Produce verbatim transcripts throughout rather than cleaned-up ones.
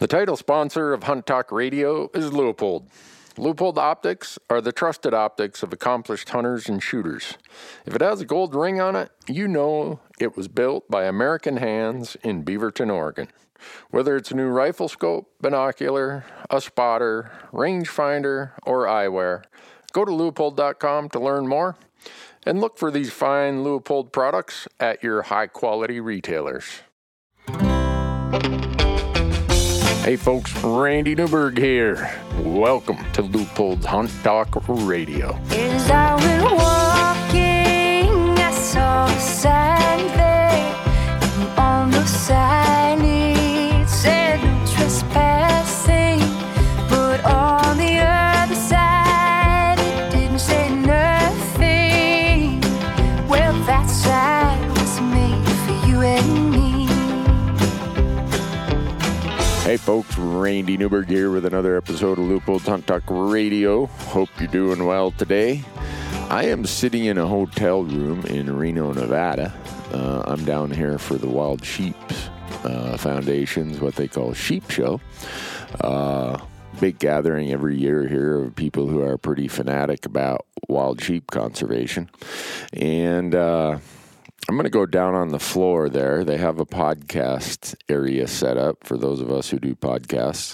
The title sponsor of Hunt Talk Radio is Leupold. Leupold optics are the trusted optics of accomplished hunters and shooters. If it has a gold ring on it, you know it was built by American hands in Beaverton, Oregon. Whether it's a new rifle scope, binocular, a spotter, rangefinder, or eyewear, go to Leupold dot com to learn more and look for these fine Leupold products at your high-quality retailers. Hey folks, Randy Newberg here. Welcome to Leupold's Hunt Talk Radio. As I went walking, I saw a sign there, and on the sign it said no trespassing, but on the other side it didn't say nothing. Well, that sign was made for you and me. Hey folks, Randy Newberg here with another episode of Leupold's Hunt Talk Radio. Hope you're doing well today. I am sitting in a hotel room in Reno, Nevada. Uh, I'm down here for the Wild Sheep uh, Foundation's what they call Sheep Show. Uh, big gathering every year here of people who are pretty fanatic about wild sheep conservation. And uh I'm going to go down on the floor there. They have a podcast area set up for those of us who do podcasts,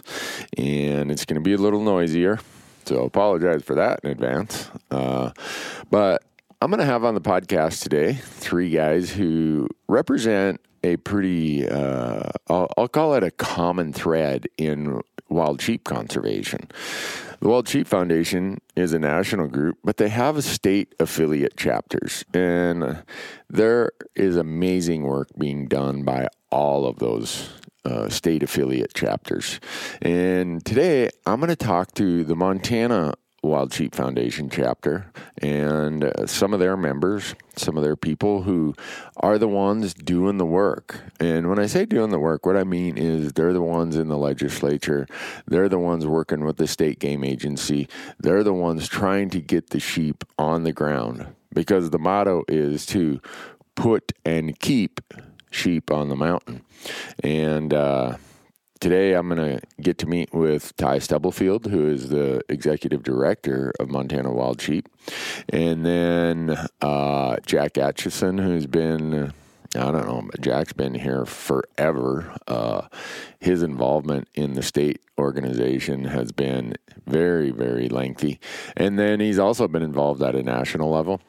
and it's going to be a little noisier, so I apologize for that in advance. Uh, but I'm going to have on the podcast today three guys who represent a pretty, uh, I'll, I'll call it a common thread in wild sheep conservation. The Wild Sheep Foundation is a national group, but they have a state affiliate chapters, and there is amazing work being done by all of those uh, state affiliate chapters. And today, I'm going to talk to the Montana Wild Sheep Foundation chapter and uh, some of their members, some of their people who are the ones doing the work. And when I say doing the work, what I mean is they're the ones in the legislature. They're the ones working with the state game agency. They're the ones trying to get the sheep on the ground, because the motto is to put and keep sheep on the mountain. And, uh, Today, I'm going to get to meet with Ty Stubblefield, who is the executive director of Montana Wild Sheep, and then uh, Jack Atchison, who's been, I don't know, Jack's been here forever. Uh, his involvement in the state organization has been very, very lengthy. And then he's also been involved at a national level.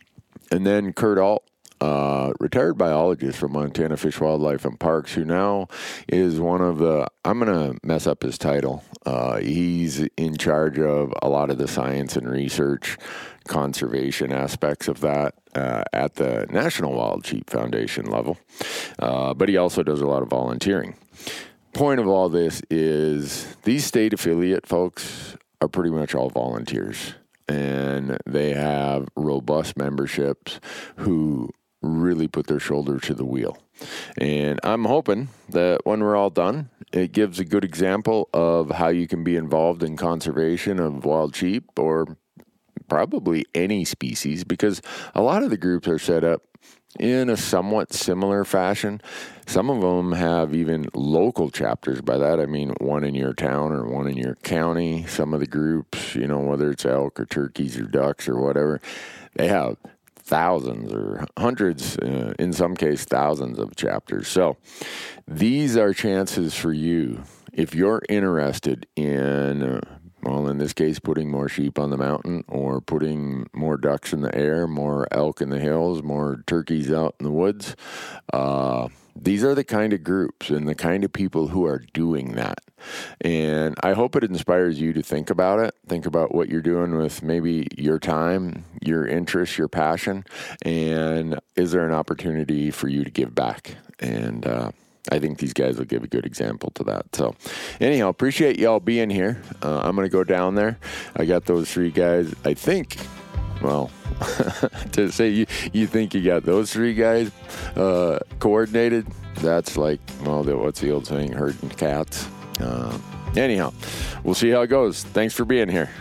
And then Kurt Alt, Uh, retired biologist from Montana Fish, Wildlife, and Parks, who now is one of the, I'm going to mess up his title. Uh, he's in charge of a lot of the science and research conservation aspects of that uh, at the National Wild Sheep Foundation level. Uh, but he also does a lot of volunteering. Point of all this is these state affiliate folks are pretty much all volunteers, and they have robust memberships who really put their shoulder to the wheel. And I'm hoping that when we're all done, it gives a good example of how you can be involved in conservation of wild sheep, or probably any species, because a lot of the groups are set up in a somewhat similar fashion. Some of them have even local chapters. By that, I mean one in your town or one in your county. Some of the groups, you know, whether it's elk or turkeys or ducks or whatever, they have thousands or hundreds, uh, in some case, thousands of chapters. So these are chances for you, if you're interested in, uh, well, in this case, putting more sheep on the mountain, or putting more ducks in the air, more elk in the hills, more turkeys out in the woods. Uh, these are the kind of groups and the kind of people who are doing that. And I hope it inspires you to think about it. Think about what you're doing with maybe your time, your interest, your passion, and is there an opportunity for you to give back? And uh, I think these guys will give a good example to that. So anyhow, appreciate y'all being here. Uh, I'm going to go down there. I got those three guys, I think, well, to say you, you think you got those three guys uh, coordinated, that's like, well, the, what's the old saying, herding cats. Uh, anyhow, we'll see how it goes. Thanks for being here.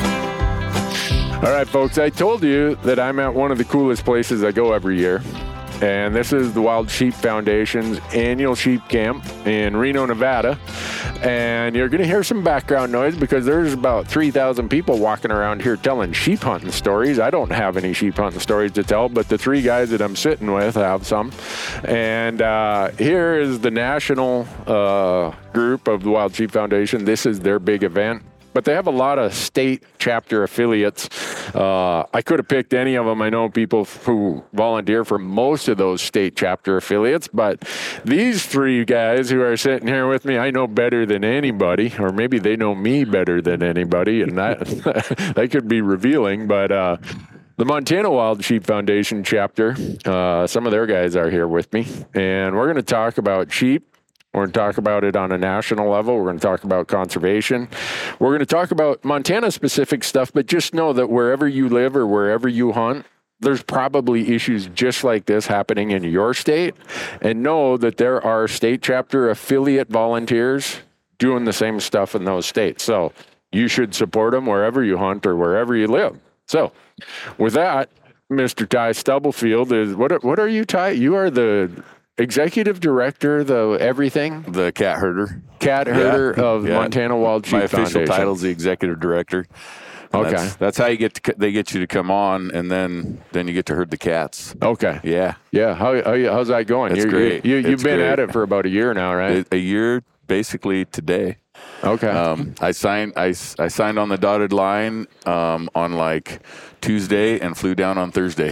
All right, folks, I told you that I'm at one of the coolest places I go every year. and this is the Wild Sheep Foundation's annual sheep camp in Reno, Nevada. And you're going to hear some background noise because there's about three thousand people walking around here telling sheep hunting stories. I don't have any sheep hunting stories to tell, but the three guys that I'm sitting with have some. And uh, here is the national uh, group of the Wild Sheep Foundation. This is their big event. But they have a lot of state chapter affiliates. Uh, I could have picked any of them. I know people who volunteer for most of those state chapter affiliates, but these three guys who are sitting here with me, I know better than anybody, or maybe they know me better than anybody, and that that could be revealing. But uh, the Montana Wild Sheep Foundation chapter, uh, some of their guys are here with me, and we're going to talk about sheep. We're going to talk about it on a national level. We're going to talk about conservation. We're going to talk about Montana-specific stuff, but just know that wherever you live or wherever you hunt, there's probably issues just like this happening in your state. And know that there are state chapter affiliate volunteers doing the same stuff in those states. So you should support them wherever you hunt or wherever you live. So with that, Mister Ty Stubblefield, is what, what are you, Ty? You are the executive director, the everything? The cat herder. Cat herder yeah. of yeah. Montana Wild Sheep My official Foundation. title is the executive director. Okay. That's, that's how you get to, they get you to come on, and then then you get to herd the cats. Okay. Yeah. Yeah. How, how how's that going? It's You're, great. You, you, you've it's been great. at it for about a year now, right? A, a year, basically today. Okay. Um, I signed. I, I signed on the dotted line um, on like Tuesday and flew down on Thursday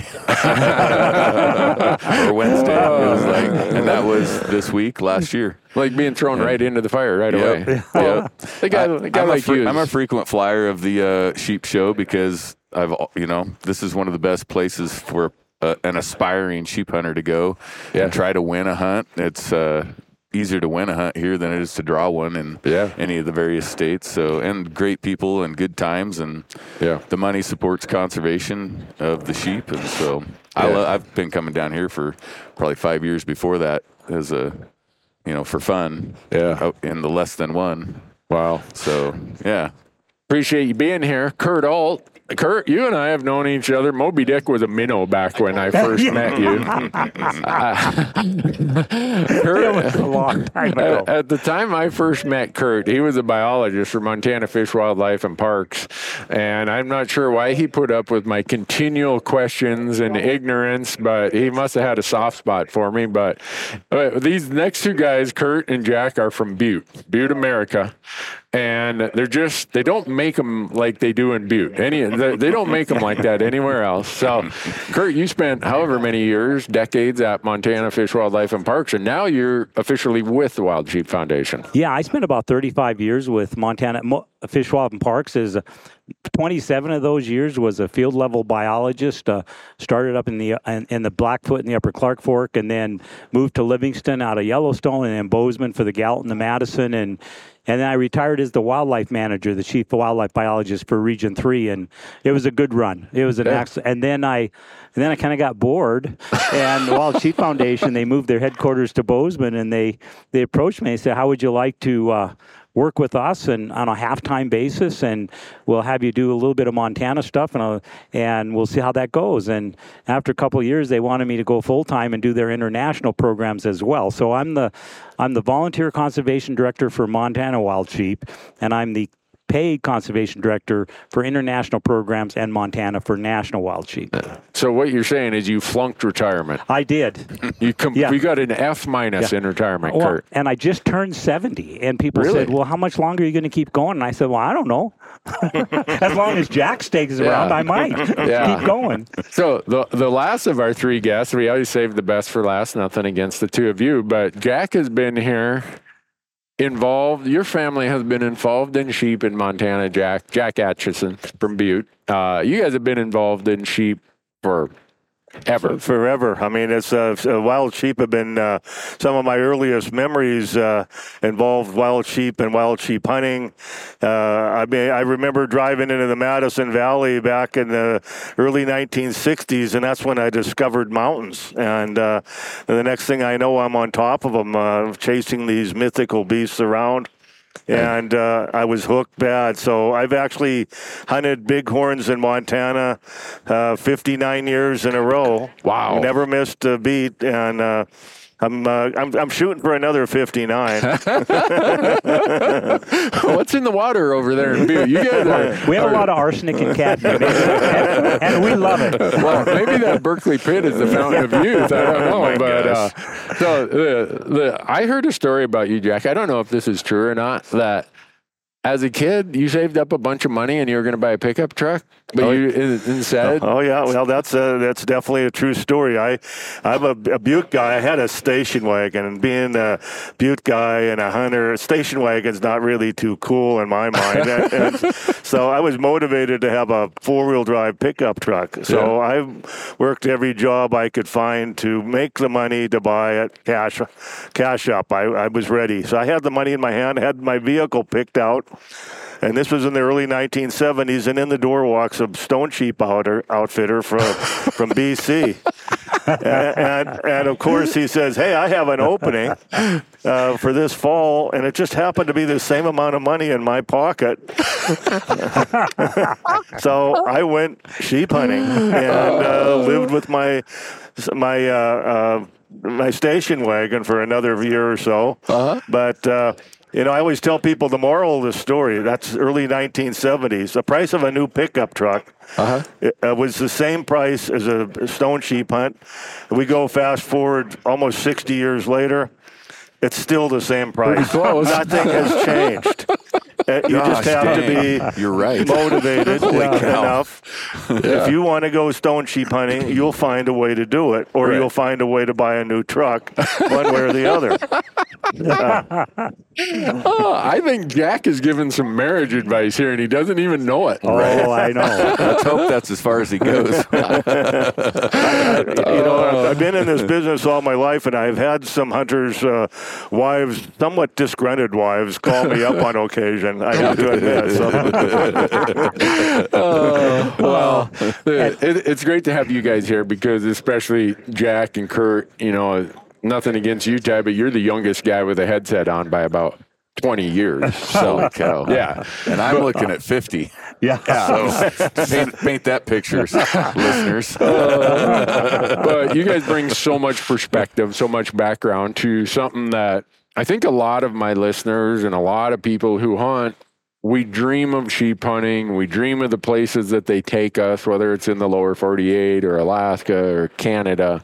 or Wednesday. It was like, and that was this week, last year. Like being thrown yeah. right into the fire right yep. away. Yep. The guy, the guy I'm, like a fre- you. Is, I'm a frequent flyer of the uh, sheep show because I've, you know, this is one of the best places for uh, an aspiring sheep hunter to go yeah. and try to win a hunt. It's uh, easier to win a hunt here than it is to draw one in yeah. any of the various states. So, and great people and good times, and yeah. the money supports conservation of the sheep. And so yeah. I lo- I've been coming down here for probably five years before that as a, you know, for fun. Yeah. In the less than one. Wow. So, yeah. Appreciate you being here. Kurt Alt. Kurt, you and I have known each other. Moby Dick was a minnow back when I first met you. uh, Kurt, was a long time ago. At, at the time I first met Kurt, he was a biologist for Montana Fish, Wildlife, and Parks. And I'm not sure why he put up with my continual questions and ignorance, but he must have had a soft spot for me. But uh, these next two guys, Kurt and Jack, are from Butte, Butte, America. And they're just, they don't make them like they do in Butte. Any, they, they don't make them like that anywhere else. So, Kurt, you spent however many years, decades at Montana Fish, Wildlife, and Parks, and now you're officially with the Wild Sheep Foundation. Yeah, I spent about thirty-five years with Montana Mo- Fish, Wildlife, and Parks. Is twenty-seven of those years was a field level biologist. Uh, started up in the in, in the Blackfoot in the Upper Clark Fork, and then moved to Livingston out of Yellowstone, and then Bozeman for the Gallatin, the Madison, and and then I retired as the wildlife manager, the chief wildlife biologist for Region Three, and it was a good run. It was an yeah. excellent. And then I, and then I kind of got bored, and the Wild Sheep Foundation, they moved their headquarters to Bozeman, and they they approached me and said, "How would you like to uh, work with us and on a half-time basis, and we'll have you do a little bit of Montana stuff, and uh, and we'll see how that goes." And after a couple of years, they wanted me to go full-time and do their international programs as well. So I'm the I'm the volunteer conservation director for Montana Wild Sheep, and I'm the paid conservation director for international programs and Montana for national wild sheep. So what you're saying is you flunked retirement. I did. You com- yeah. you got an F minus yeah. in retirement, well, Kurt. And I just turned seventy, and people really? said, "Well, how much longer are you going to keep going?" And I said, "Well, I don't know. As long as Jack stays around, yeah. I might yeah. keep going." So the the last of our three guests, we always save the best for last. Nothing against the two of you, but Jack has been here. Involved, your family has been involved in sheep in Montana, Jack. Jack Atchison from Butte. Uh, you guys have been involved in sheep for ever. Forever. I mean, it's uh, wild sheep have been uh, some of my earliest memories uh, involved wild sheep and wild sheep hunting. Uh, I mean, I remember driving into the Madison Valley back in the early nineteen sixties, and that's when I discovered mountains. And uh, the next thing I know, I'm on top of them, uh, chasing these mythical beasts around. and uh, I was hooked bad. So I've actually hunted bighorns in Montana uh, fifty-nine years in a row. Wow. Never missed a beat, and uh, I'm, uh, I'm I'm shooting for another fifty-nine. What's in the water over there in Butte? You guys are, We have are, a lot of arsenic and cadmium, and, and we love it. Well, maybe that Berkeley Pit is the fountain of youth. I don't know, my but uh, gosh. so the, the I heard a story about you, Jack. I don't know if this is true or not. That as a kid, you saved up a bunch of money and you were going to buy a pickup truck, but Oh, you in- instead. Oh yeah, well that's uh, that's definitely a true story. I I'm a, a Butte guy. I had a station wagon, and being a Butte guy and a hunter, a station wagon's not really too cool in my mind. and, and so I was motivated to have a four wheel drive pickup truck. So I worked every job I could find to make the money to buy it cash cash up. I, I was ready. So I had the money in my hand, had my vehicle picked out. And this was in the early nineteen seventies, and in the door walks a stone sheep outer, outfitter from from B C. and, and, and, of course, he says, hey, I have an opening uh, for this fall, and it just happened to be the same amount of money in my pocket. So I went sheep hunting and uh, lived with my my uh, uh, my station wagon for another year or so. Uh-huh. But uh, you know, I always tell people the moral of the story. That's early nineteen seventies. The price of a new pickup truck Uh-huh. it, uh, was the same price as a stone sheep hunt. We go fast forward almost sixty years later. It's still the same price. close. Nothing has changed. Uh, you Gosh, just have dang. to be You're right. motivated Holy cow. enough. If you want to go stone sheep hunting, you'll find a way to do it, or Right. you'll find a way to buy a new truck, one way or the other. Oh, I think Jack is giving some marriage advice here, and he doesn't even know it. Oh, I know. Let's hope that's as far as he goes. You know, I've, I've been in this business all my life, and I've had some hunters' uh, wives, somewhat disgruntled wives, call me up on occasion. I have to admit. So. Uh, well, it, it's great to have you guys here because, especially Jack and Kurt, you know, nothing against you, Ty, but you're the youngest guy with a headset on by about twenty years. So, Holy cow. yeah. And I'm looking at fifty. Yeah. So paint, paint that picture, listeners. But you guys bring so much perspective, so much background to something that I think a lot of my listeners and a lot of people who hunt, we dream of sheep hunting. We dream of the places that they take us, whether it's in the lower forty-eight or Alaska or Canada.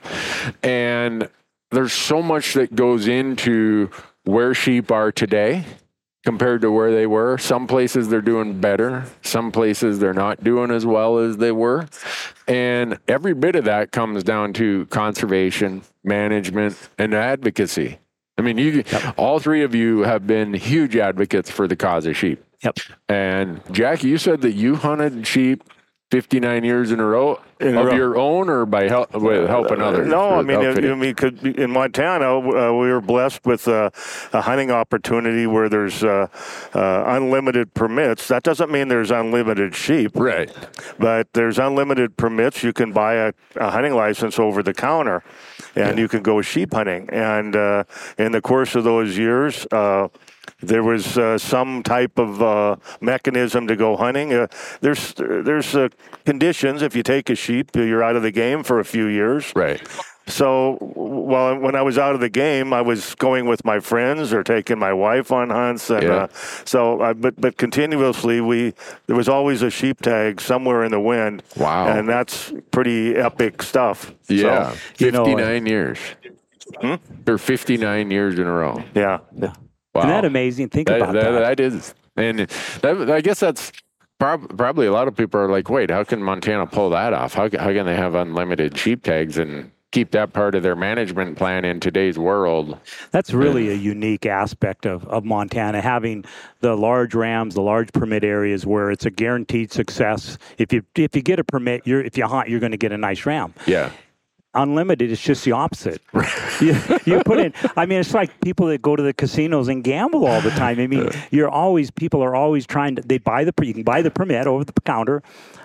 And there's so much that goes into where sheep are today compared to where they were. Some places they're doing better. Some places they're not doing as well as they were. And every bit of that comes down to conservation, management, and advocacy. I mean, you, yep. all three of you have been huge advocates for the cause of sheep. Yep. And Jackie, you said that you hunted sheep fifty-nine years in a row In a of row. your own, or by help with helping others? No, I with mean, I outfitting? mean, could be, in Montana, uh, we were blessed with uh, a hunting opportunity where there's uh, uh, unlimited permits. That doesn't mean there's unlimited sheep, right? but there's unlimited permits. You can buy a, a hunting license over the counter, and Yeah. you can go sheep hunting. And uh, in the course of those years, uh, there was uh, some type of uh, mechanism to go hunting. Uh, there's there's uh, conditions. If you take a sheep, you're out of the game for a few years. Right. So, well, when I was out of the game, I was going with my friends or taking my wife on hunts, and Yeah. uh, so, uh, but but continuously, we there was always a sheep tag somewhere in the wind. Wow. And that's pretty epic stuff. Yeah. So, You know, fifty-nine years. Hmm? Or fifty-nine years in a row. yeah. Wow. Isn't that amazing? Think That, about that, that. that is. And that, I guess that's prob- probably a lot of people are like, wait, how can Montana pull that off? How, how can they have unlimited sheep tags and keep that part of their management plan in today's world? That's really a unique aspect of, of Montana, having the large rams, the large permit areas where it's a guaranteed success. If you if you get a permit, you're if you hunt, you're going to get a nice ram. Yeah. Unlimited is just the opposite. you, you put in, I mean, it's like people that go to the casinos and gamble all the time. I mean, you're always, people are always trying to, they buy the, you can buy the permit over the counter,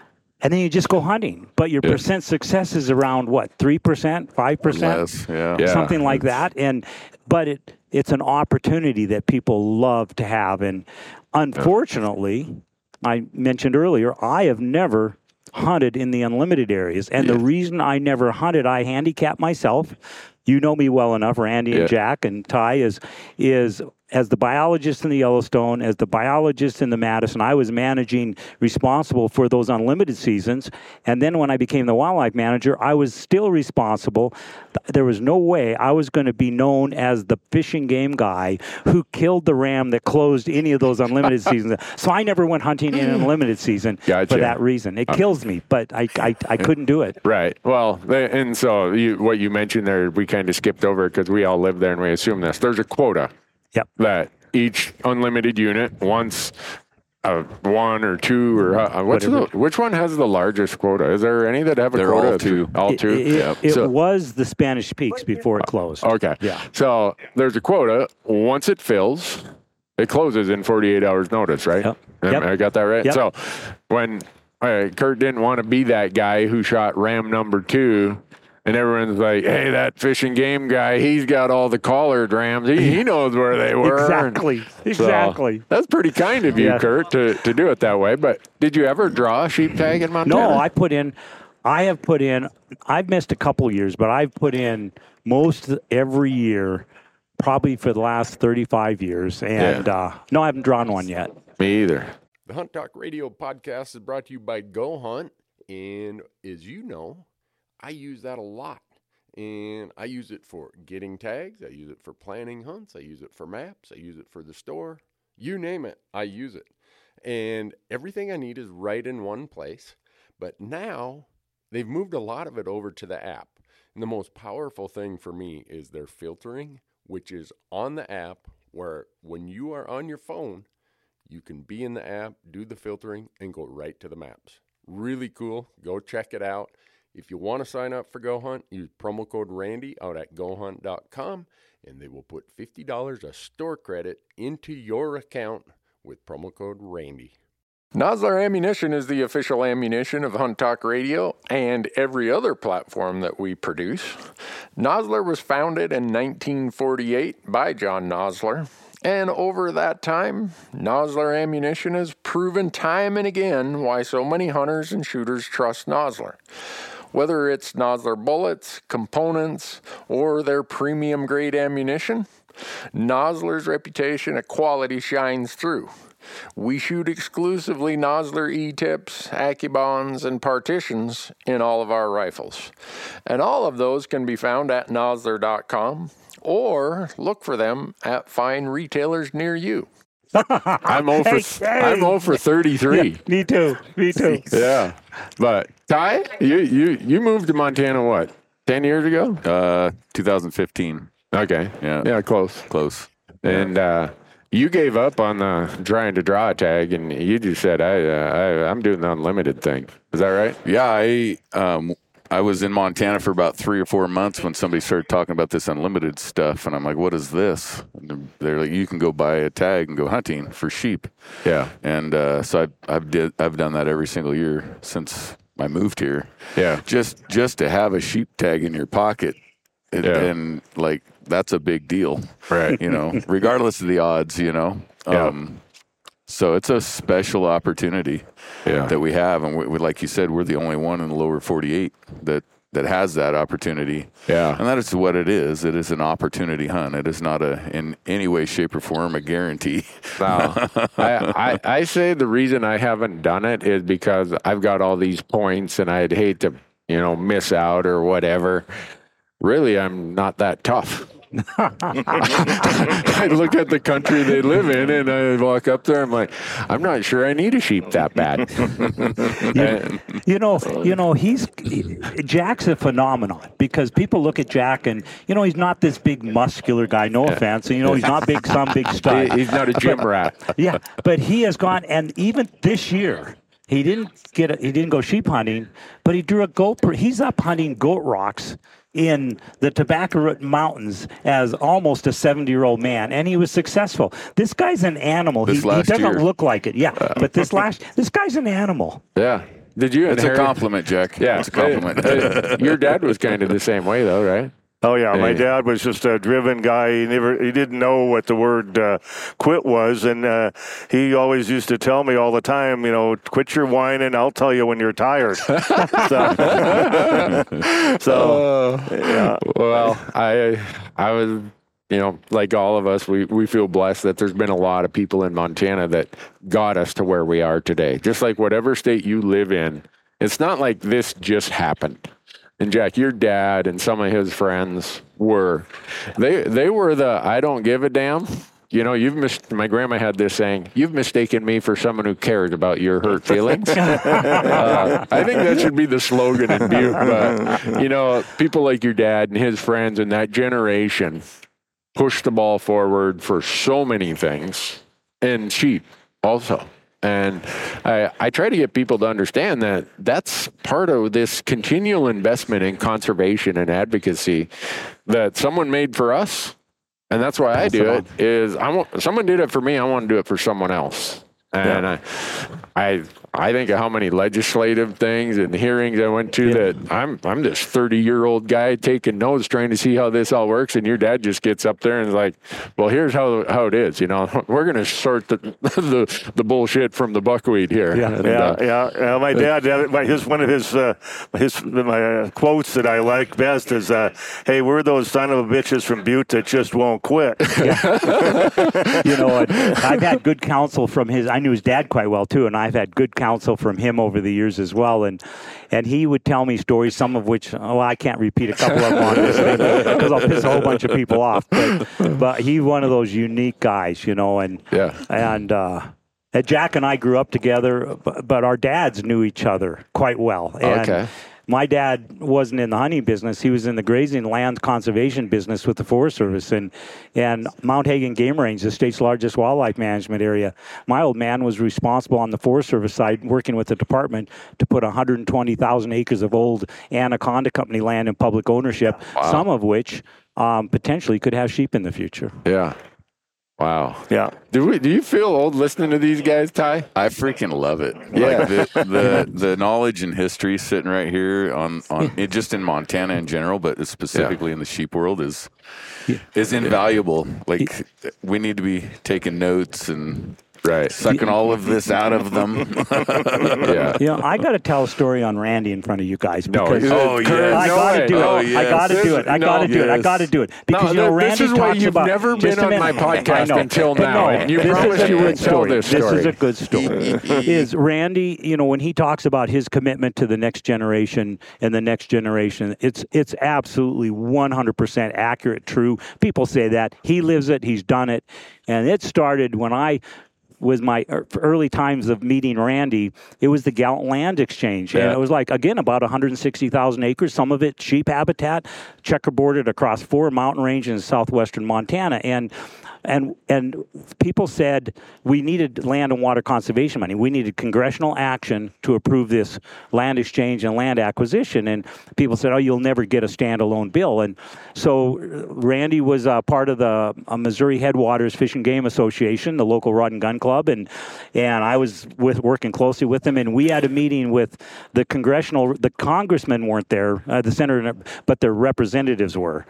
and then you just go hunting. But your Yeah. percent success is around what, three percent, five percent, Less, yeah. Yeah. something like that. And but it it's an opportunity that people love to have. And unfortunately, I mentioned earlier, I have never hunted in the unlimited areas. And the reason I never hunted, I handicap myself. You know me well enough, Randy and Yeah. Jack and Ty, is is as the biologist in the Yellowstone, as the biologist in the Madison, I was managing, responsible for those unlimited seasons. And then when I became the wildlife manager, I was still responsible. There was no way I was going to be known as the fishing game guy who killed the ram that closed any of those unlimited seasons. So I never went hunting in an unlimited season Gotcha. for that reason. It kills me, but I, I, I couldn't do it. Right. Well, they- and so you, what you mentioned there, we kind of skipped over because we all live there and we assume this. There's a quota Yep. that each unlimited unit wants uh, one or two or uh, what's the, Whatever. which one has the largest quota? Is there any that have a They're quota? all two. All It, two. it, Yep. it So- was the Spanish Peaks before it closed. Okay. Yeah. So there's a quota. Once it fills, it closes in forty-eight hours notice, right? Yep. Am- Yep. I got that right? Yep. So when uh, Kurt didn't want to be that guy who shot ram number two, and everyone's like, hey, that fishing game guy, he's got all the collared rams. He, he knows where they were. Exactly. So, Exactly. that's pretty kind of you, Yeah. Kurt, to, to do it that way. But did you ever draw a sheep tag in Montana? No, I put in, I have put in, I've missed a couple years, but I've put in most every year, probably for the last thirty-five years. And uh, no, I haven't drawn one yet. Me either. The Hunt Talk Radio podcast is brought to you by Go Hunt. And as you know, I use that a lot. And I use it for getting tags. I use it for planning hunts. I use it for maps. I use it for the store. You name it, I use it. And everything I need is right in one place. But now they've moved a lot of it over to the app. And the most powerful thing for me is their filtering, which is on the app, where when you are on your phone, you can be in the app, do the filtering, and go right to the maps. Really cool. Go check it out. If you want to sign up for Go Hunt, use promo code Randy out at go hunt dot com, and they will put fifty dollars of store credit into your account with promo code Randy. Nosler Ammunition is the official ammunition of Hunt Talk Radio and every other platform that we produce. Nosler was founded in nineteen forty-eight by John Nosler, and over that time, Nosler Ammunition has proven time and again why so many hunters and shooters trust Nosler. Whether it's Nosler bullets, components, or their premium grade ammunition, Nosler's reputation of quality shines through. We shoot exclusively Nosler E-tips, AccuBonds, and partitions in all of our rifles. And all of those can be found at nosler dot com or look for them at fine retailers near you. I'm zero for, Hey, hey. I'm zero for thirty-three. Me too. Me too. Yeah. But Ty, you, you, you moved to Montana, what, ten years ago? Uh, two thousand fifteen. Okay. Yeah. Yeah, close. Close. And uh, you gave up on the trying to draw a tag, and you just said, I, uh, I, I'm doing the unlimited thing. Is that right? Yeah, I um I was in Montana for about three or four months when somebody started talking about this unlimited stuff, and I'm like, "What is this?" And they're like, "You can go buy a tag and go hunting for sheep." Yeah. And uh, so I've I've did I've done that every single year since I moved here. Yeah. Just just to have a sheep tag in your pocket, and, Yeah. and like that's a big deal, Right. you know, regardless of the odds, you know. Yeah. Um, so it's a special opportunity Yeah. that we have, and we, we, like you said, we're the only one in the lower forty-eight that that has that opportunity. Yeah. And that is what it is. It is an opportunity hunt. It is not a in any way, shape, or form a guarantee. No. I, I, I say the reason I haven't done it is because I've got all these points and I'd hate to, you know, miss out or whatever. Really, I'm not that tough. I look at the country they live in and I walk up there. I'm like, I'm not sure I need a sheep that bad. And- You know, you know, he's Jack's a phenomenon because people look at Jack and you know he's not this big muscular guy. No offense, you know he's not big, some big stud. he- he's not a gym rat. Yeah, but he has gone, and even this year he didn't get a, he didn't go sheep hunting, but he drew a goat. He's up hunting goat rocks in the Tobacco Root Mountains as almost a seventy-year-old man, and he was successful. This guy's an animal. He, This he last doesn't year. look like it, yeah. But this last, this guy's an animal. Yeah. Did you It's a inherit? compliment, Jack. Yeah, It's a compliment. Uh, Your dad was kind of the same way, though, right? Oh yeah, my Hey. dad was just a driven guy. He never, he didn't know what the word uh, quit was, and uh, he always used to tell me all the time, you know, quit your whining. I'll tell you when you're tired. so, so yeah. Well, I I was, you know, like all of us, we, we feel blessed that there's been a lot of people in Montana that got us to where we are today. Just like whatever state you live in, it's not like this just happened. And Jack, your dad and some of his friends were, they they were the I don't give a damn. You know, you've mis- my grandma had this saying, you've mistaken me for someone who cares about your hurt feelings. uh, I think that should be the slogan in Butte. But, you know, people like your dad and his friends and that generation pushed the ball forward for so many things, and sheep also. And I, I try to get people to understand that that's part of this continual investment in conservation and advocacy that someone made for us. And that's why I do it is I want someone did it for me. I want to do it for someone else. And yeah. I, I, I think of how many legislative things and hearings I went to yeah. that I'm, I'm this thirty year old guy taking notes, trying to see how this all works. And your dad just gets up there and is like, well, here's how, how it is. You know, we're going to sort the, the, the bullshit from the buckwheat here. Yeah. And, yeah, uh, yeah. yeah. My dad, his, one of his, uh, his, my uh, quotes that I like best is, uh, hey, we're those son of a bitches from Butte that just won't quit. You know, I've had good counsel from his, I knew his dad quite well too, and I've had good counsel from him over the years as well. And and he would tell me stories, some of which, oh, I can't repeat a couple of them on this thing because I'll piss a whole bunch of people off. But, but he's one of those unique guys, you know, and, yeah. and, uh, and Jack and I grew up together, but, but our dads knew each other quite well. And okay. My dad wasn't in the hunting business. He was in the grazing land conservation business with the Forest Service. And, and Mount Hagen Game Range, the state's largest wildlife management area. My old man was responsible on the Forest Service side, working with the department, to put one hundred twenty thousand acres of old Anaconda Company land in public ownership, wow. some of which um, potentially could have sheep in the future. Yeah. Wow. Yeah. Do we? Do you feel old listening to these guys, Ty? I freaking love it. Yeah. Like the, the the knowledge and history sitting right here on on it, just in Montana in general, but specifically yeah. in the sheep world is yeah. is invaluable. Like we need to be taking notes and right sucking all of this out of them. yeah. You know, I got to tell a story on Randy in front of you guys because no, oh, yes. I no got to way. do it. Oh, I yes. got to do it. I got to no, do it. I yes. got to do it because no, you know this Randy is why talks you've about. never Just been a on my minute. podcast I know. until And now. no, And you this promised is a you good would tell story. this story. This is a good story. Is Randy, you know, when he talks about his commitment to the next generation and the next generation, it's it's absolutely one hundred percent accurate, true. People say that. He lives it. He's done it. And it started when I was my early times of meeting Randy. It was the Gallant Land Exchange. Yeah. And it was like, again, about one hundred sixty thousand acres, some of it sheep habitat, checkerboarded across four mountain ranges in southwestern Montana. And And and people said we needed land and water conservation money. We needed congressional action to approve this land exchange and land acquisition. And people said, oh, you'll never get a standalone bill. And so Randy was uh, part of the uh, Missouri Headwaters Fish and Game Association, the local rod and gun club. And and I was with working closely with them. And we had a meeting with the congressional, the congressmen weren't there, uh, the senator, but their representatives were.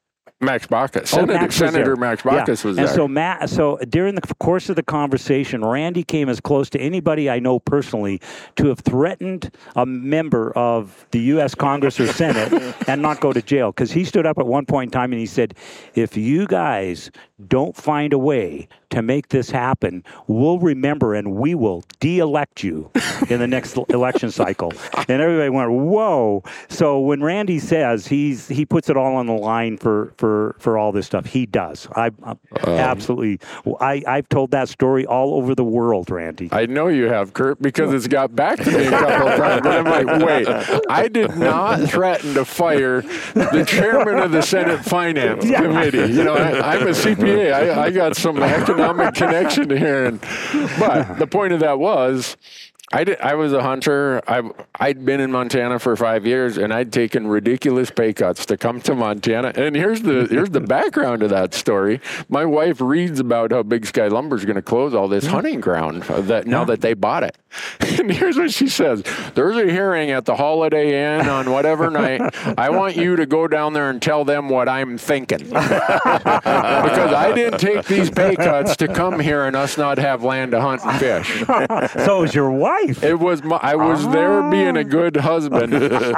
Max Baucus. Senator, oh, Max Senator Max Baucus yeah. was and there. So, Matt, so during the course of the conversation, Randy came as close to anybody I know personally to have threatened a member of the U S Congress or Senate and not go to jail. Because he stood up at one point in time and he said, if you guys don't find a way to make this happen, we'll remember and we will de-elect you in the next election cycle. And everybody went, whoa. So when Randy says he's he puts it all on the line for, for, for all this stuff, he does. I, I um, absolutely. I, I've told that story all over the world, Randy. I know you have, Kurt, because it's got back to me a couple of times. And I'm like, wait, I did not threaten to fire the chairman of the Senate Finance Yeah. Committee. You know, I, I'm a C P A. I, I got some economic connection here. And, but the point of that was, I, did, I was a hunter. I, I'd been in Montana for five years, and I'd taken ridiculous pay cuts to come to Montana. And here's the here's the background of that story. My wife reads about how Big Sky Lumber is going to close all this hunting ground uh, that now that they bought it. And here's what she says. There's a hearing at the Holiday Inn on whatever night. I want you to go down there and tell them what I'm thinking. Because I didn't take these pay cuts to come here and us not have land to hunt and fish. So it was your wife. It was my, I was there being a good husband.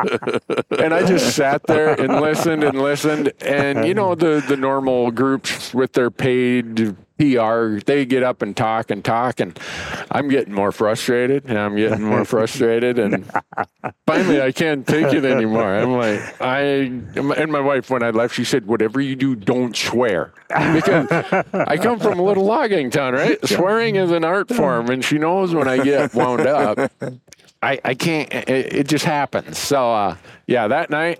And I just sat there and listened and listened. And, you know, the, the normal groups with their paid P R, they get up and talk and talk, and I'm getting more frustrated, and I'm getting more frustrated, and finally I can't take it anymore. I'm like, I, and my wife, when I left, she said, whatever you do, don't swear. Because I come from a little logging town, right? Swearing is an art form, and she knows when I get wound up, I, I can't, it, it just happens. So, uh, yeah, that night,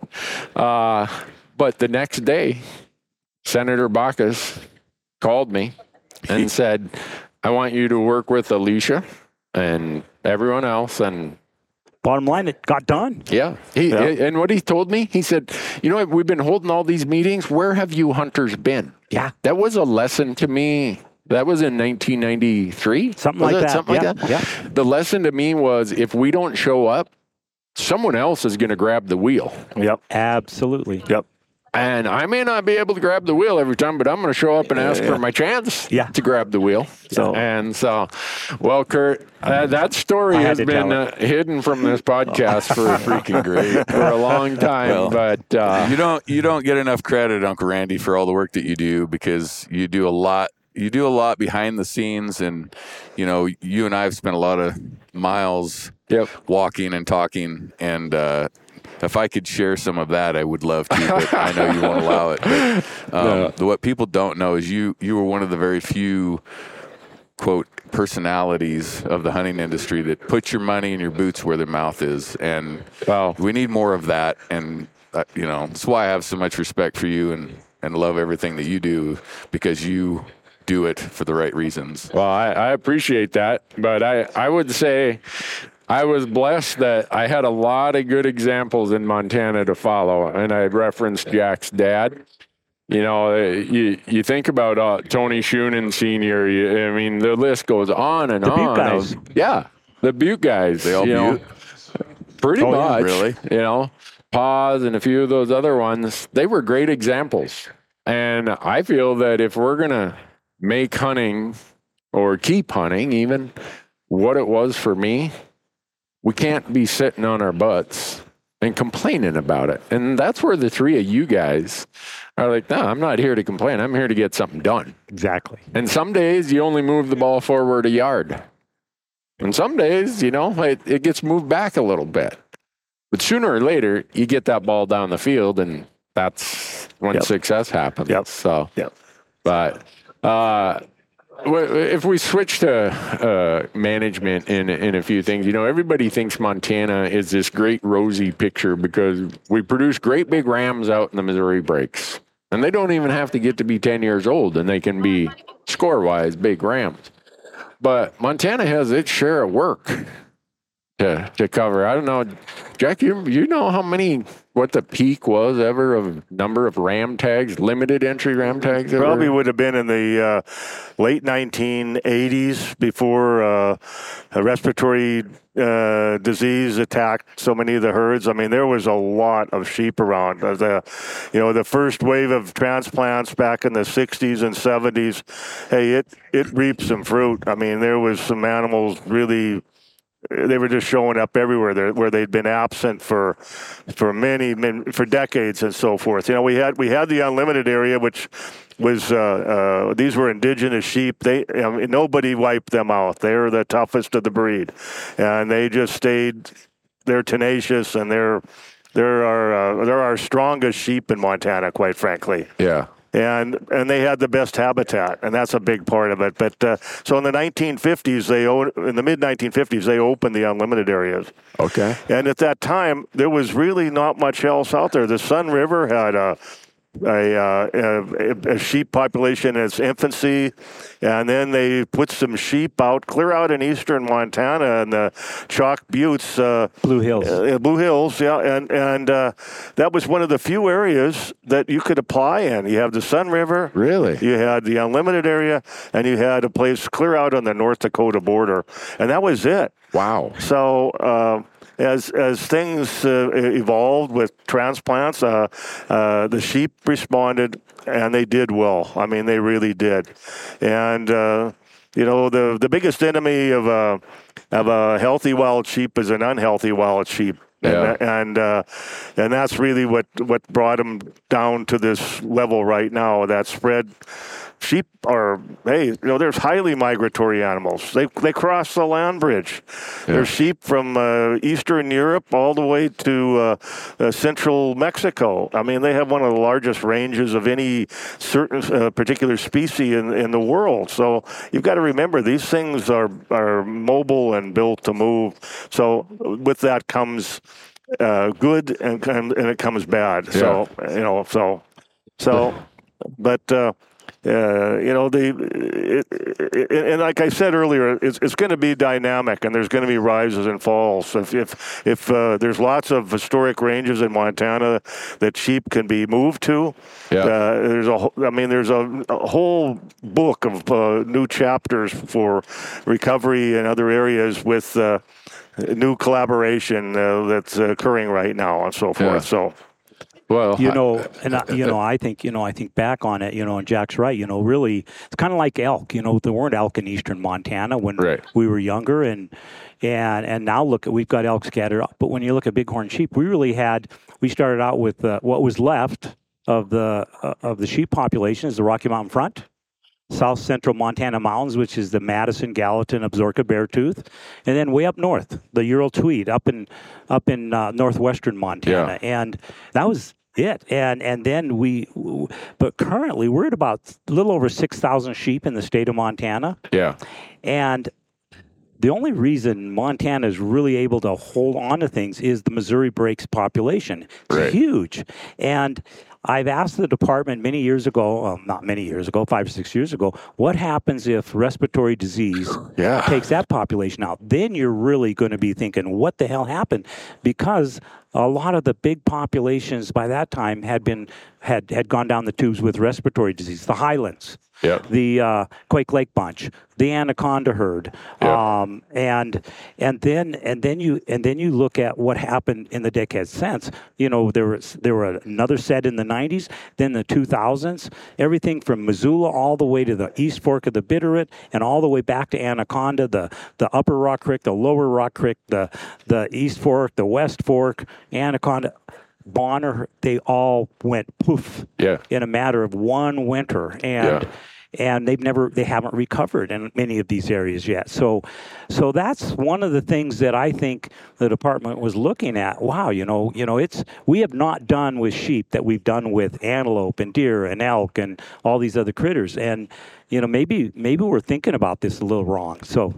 uh, but the next day, Senator Baucus called me and said, I want you to work with Alicia and everyone else. And bottom line, it got done. Yeah. He, Yeah. And what he told me, he said, you know, we've been holding all these meetings. Where have you hunters been? Yeah. That was a lesson to me. That was in nineteen ninety-three. Something Was like it? that. Something Yeah. like that. Yeah. The lesson to me was if we don't show up, someone else is going to grab the wheel. Yep. Absolutely. Yep. And I may not be able to grab the wheel every time, but I'm going to show up and ask for my chance Yeah. to grab the wheel. So- and so, well, Kurt, uh, that story I had has to been tell uh, hidden from this podcast for freaking great for a long time. Well, but uh, you don't you don't get enough credit, Uncle Randy, for all the work that you do, because you do a lot. You do a lot behind the scenes, and you know, you and I have spent a lot of miles Yep. walking and talking, and uh, if I could share some of that, I would love to, but I know you won't allow it. But, um, No. the, what people don't know is you you were one of the very few, quote, personalities of the hunting industry that put your money in your boots where their mouth is, and Wow. we need more of that. And uh, you know, that's why I have so much respect for you and and love everything that you do, because you do it for the right reasons. Well, I, I appreciate that, but I, I would say I was blessed that I had a lot of good examples in Montana to follow, and I referenced Jack's dad. You know, uh, you you think about uh, Tony Schunen Senior You, I mean, the list goes on and The on. Butte guys. Of, yeah, the Butte guys. They all you know, Butte? pretty Oh, yeah. much. Really? You know, Paz and a few of those other ones. They were great examples, and I feel that if we're gonna make hunting or keep hunting even what it was for me, we can't be sitting on our butts and complaining about it. And that's where the three of you guys are like, no, I'm not here to complain. I'm here to get something done. Exactly. And some days you only move the ball forward a yard. And some days, you know, it, it gets moved back a little bit. But sooner or later, you get that ball down the field, and that's when Yep. success happens. Yep. So, Yep. but uh, w- if we switch to uh, management in in a few things, you know, everybody thinks Montana is this great rosy picture because we produce great big rams out in the Missouri Breaks, and they don't even have to get to be ten years old, and they can be score-wise big rams. But Montana has its share of work to to cover. I don't know, Jack. You you know how many what the peak was ever of number of ram tags, limited entry ram tags? Ever? Probably would have been in the uh, late nineteen eighties before uh, a respiratory uh, disease attacked so many of the herds. I mean, there was a lot of sheep around. Uh, The, you know, the first wave of transplants back in the sixties and seventies, hey, it, it reaped some fruit. I mean, there was some animals really, they were just showing up everywhere there, where they'd been absent for for many, many for decades and so forth. You know, we had we had the unlimited area, which was uh, uh, these were indigenous sheep. They I mean, nobody wiped them out. They were the toughest of the breed, and they just stayed. They're tenacious, and they're they're our uh, they're our strongest sheep in Montana, quite frankly. Yeah. And and they had the best habitat, and that's a big part of it. But uh, so in the nineteen fifties, they o- in the mid nineteen fifties, they opened the unlimited areas. Okay. And at that time, there was really not much else out there. The Sun River had a a, uh, a, a sheep population in its infancy, and then they put some sheep out, clear out in eastern Montana and the Chalk Buttes. Uh, Blue Hills. uh, Blue Hills, yeah, and and uh, that was one of the few areas that you could apply in. You have the Sun River, Really? you had the unlimited area, and you had a place clear out on the North Dakota border, and that was it. Wow. So uh, as as things uh, evolved with transplants, uh, uh, the sheep responded, and they did well. I mean, they really did. And uh, you know, the the biggest enemy of a of a healthy wild sheep is an unhealthy wild sheep. Yeah. And and, uh, and that's really what, what brought them down to this level right now. That spread. Sheep are, hey, you know, there's highly migratory animals. They they cross the land bridge. Yeah. There's sheep from uh, Eastern Europe all the way to uh, uh, Central Mexico. I mean, they have one of the largest ranges of any certain uh, particular species in, in the world. So you've got to remember, these things are, are mobile and built to move. So with that comes uh, good and, and it comes bad. Yeah. So, you know, so, so, but, uh, Uh, you know, the it, it, and like I said earlier, it's, it's going to be dynamic, and there's going to be rises and falls. If if, if uh, there's lots of historic ranges in Montana that sheep can be moved to, Yeah. uh, there's a I mean there's a, a whole book of uh, new chapters for recovery in other areas with uh, new collaboration uh, that's occurring right now and so forth. Yeah. So. Well, You know, and I, you know, I think you know, I think back on it, you know, and Jack's right. You know, really, it's kind of like elk. You know, there weren't elk in eastern Montana when Right. we were younger, and and and now look, at we've got elk scattered. But when you look at bighorn sheep, we really had. We started out with uh, what was left of the uh, of the sheep population is the Rocky Mountain Front, South Central Montana Mountains, which is the Madison, Gallatin, Absaroka, Beartooth, and then way up north, the Ural Tweed, up in up in uh, northwestern Montana, Yeah. and that was it. And and then we, but currently we're at about a little over six thousand sheep in the state of Montana, yeah. and the only reason Montana is really able to hold on to things is the Missouri Breaks population. It's Right. huge. And I've asked the department many years ago, well, not many years ago, five or six years ago, what happens if respiratory disease Yeah. takes that population out? Then you're really going to be thinking, what the hell happened? Because a lot of the big populations by that time had been had, had gone down the tubes with respiratory disease. The Highlands, Yeah. the uh, Quake Lake bunch, the Anaconda herd, Yeah. um, and and then and then you and then you look at what happened in the decades since. You know, there was there were another set in the nineties, then the two thousands, everything from Missoula all the way to the East Fork of the Bitterroot, and all the way back to Anaconda, the the Upper Rock Creek, the Lower Rock Creek, the the East Fork, the West Fork, Anaconda. Bonner, they all went poof Yeah. in a matter of one winter, and Yeah. and they've never they haven't recovered in many of these areas yet. So, so that's one of the things that I think the department was looking at. Wow, you know, you know, it's we have not done with sheep that we've done with antelope and deer and elk and all these other critters, and you know, maybe maybe we're thinking about this a little wrong. So.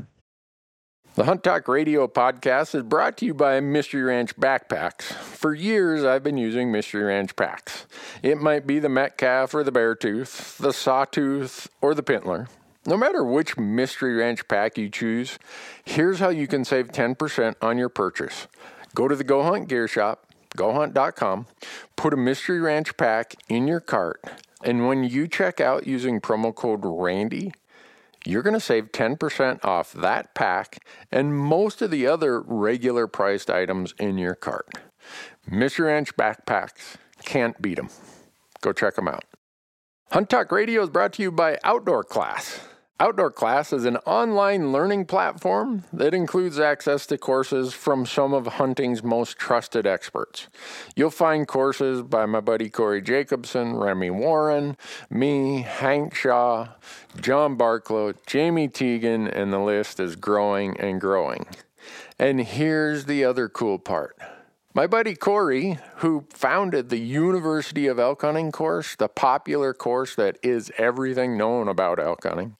The Hunt Talk Radio podcast is brought to you by Mystery Ranch Backpacks. For years, I've been using Mystery Ranch packs. It might be the Metcalf or the Beartooth, the Sawtooth or the Pintler. No matter which Mystery Ranch pack you choose, here's how you can save ten percent on your purchase. Go to the Go Hunt Gear Shop, go hunt dot com, put a Mystery Ranch pack in your cart, and when you check out using promo code RANDY, you're going to save ten percent off that pack and most of the other regular priced items in your cart. Mystery Ranch Backpacks, can't beat them. Go check them out. Hunt Talk Radio is brought to you by Outdoor Class. Outdoor Class is an online learning platform that includes access to courses from some of hunting's most trusted experts. You'll find courses by my buddy Corey Jacobson, Remy Warren, me, Hank Shaw, John Barklow, Jamie Teagan, and the list is growing and growing. And here's the other cool part. My buddy Corey, who founded the University of Elk Hunting course, the popular course that is everything known about elk hunting,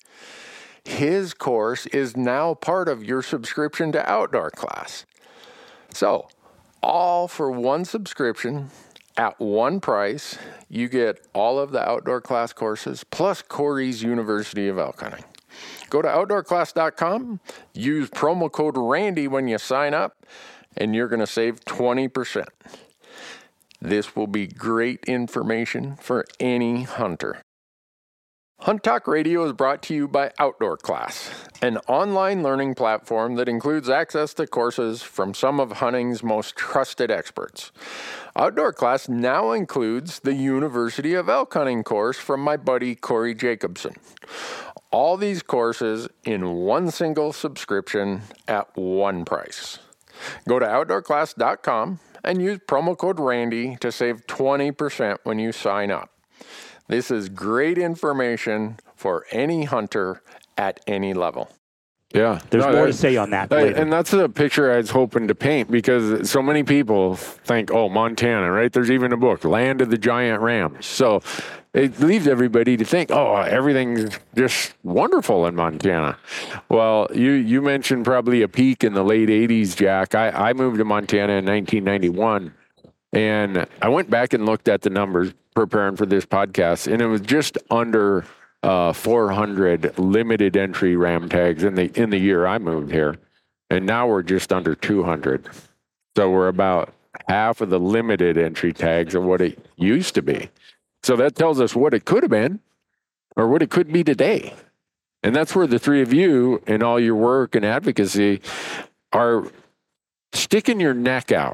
his course is now part of your subscription to Outdoor Class. So, all for one subscription at one price, you get all of the Outdoor Class courses plus Corey's University of Elk Hunting. Go to outdoor class dot com, use promo code RANDY when you sign up, and you're going to save twenty percent. This will be great information for any hunter. Hunt Talk Radio is brought to you by Outdoor Class, an online learning platform that includes access to courses from some of hunting's most trusted experts. Outdoor Class now includes the University of Elk Hunting course from my buddy Corey Jacobson. All these courses in one single subscription at one price. Go to outdoor class dot com and use promo code Randy to save twenty percent when you sign up. This is great information for any hunter at any level. Yeah. There's No, more that- to say on that that- later. And that's the picture I was hoping to paint, because so many people think, oh, Montana, right? There's even a book, Land of the Giant Rams. So it leaves everybody to think, oh, everything's just wonderful in Montana. Well, you, you mentioned probably a peak in the late eighties, Jack. I, I moved to Montana in nineteen ninety-one, and I went back and looked at the numbers preparing for this podcast, and it was just under uh, four hundred limited entry ram tags in the in the year I moved here, and now we're just under two hundred. So we're about half of the limited entry tags of what it used to be. So that tells us what it could have been, or what it could be today. And that's where the three of you and all your work and advocacy are sticking your neck out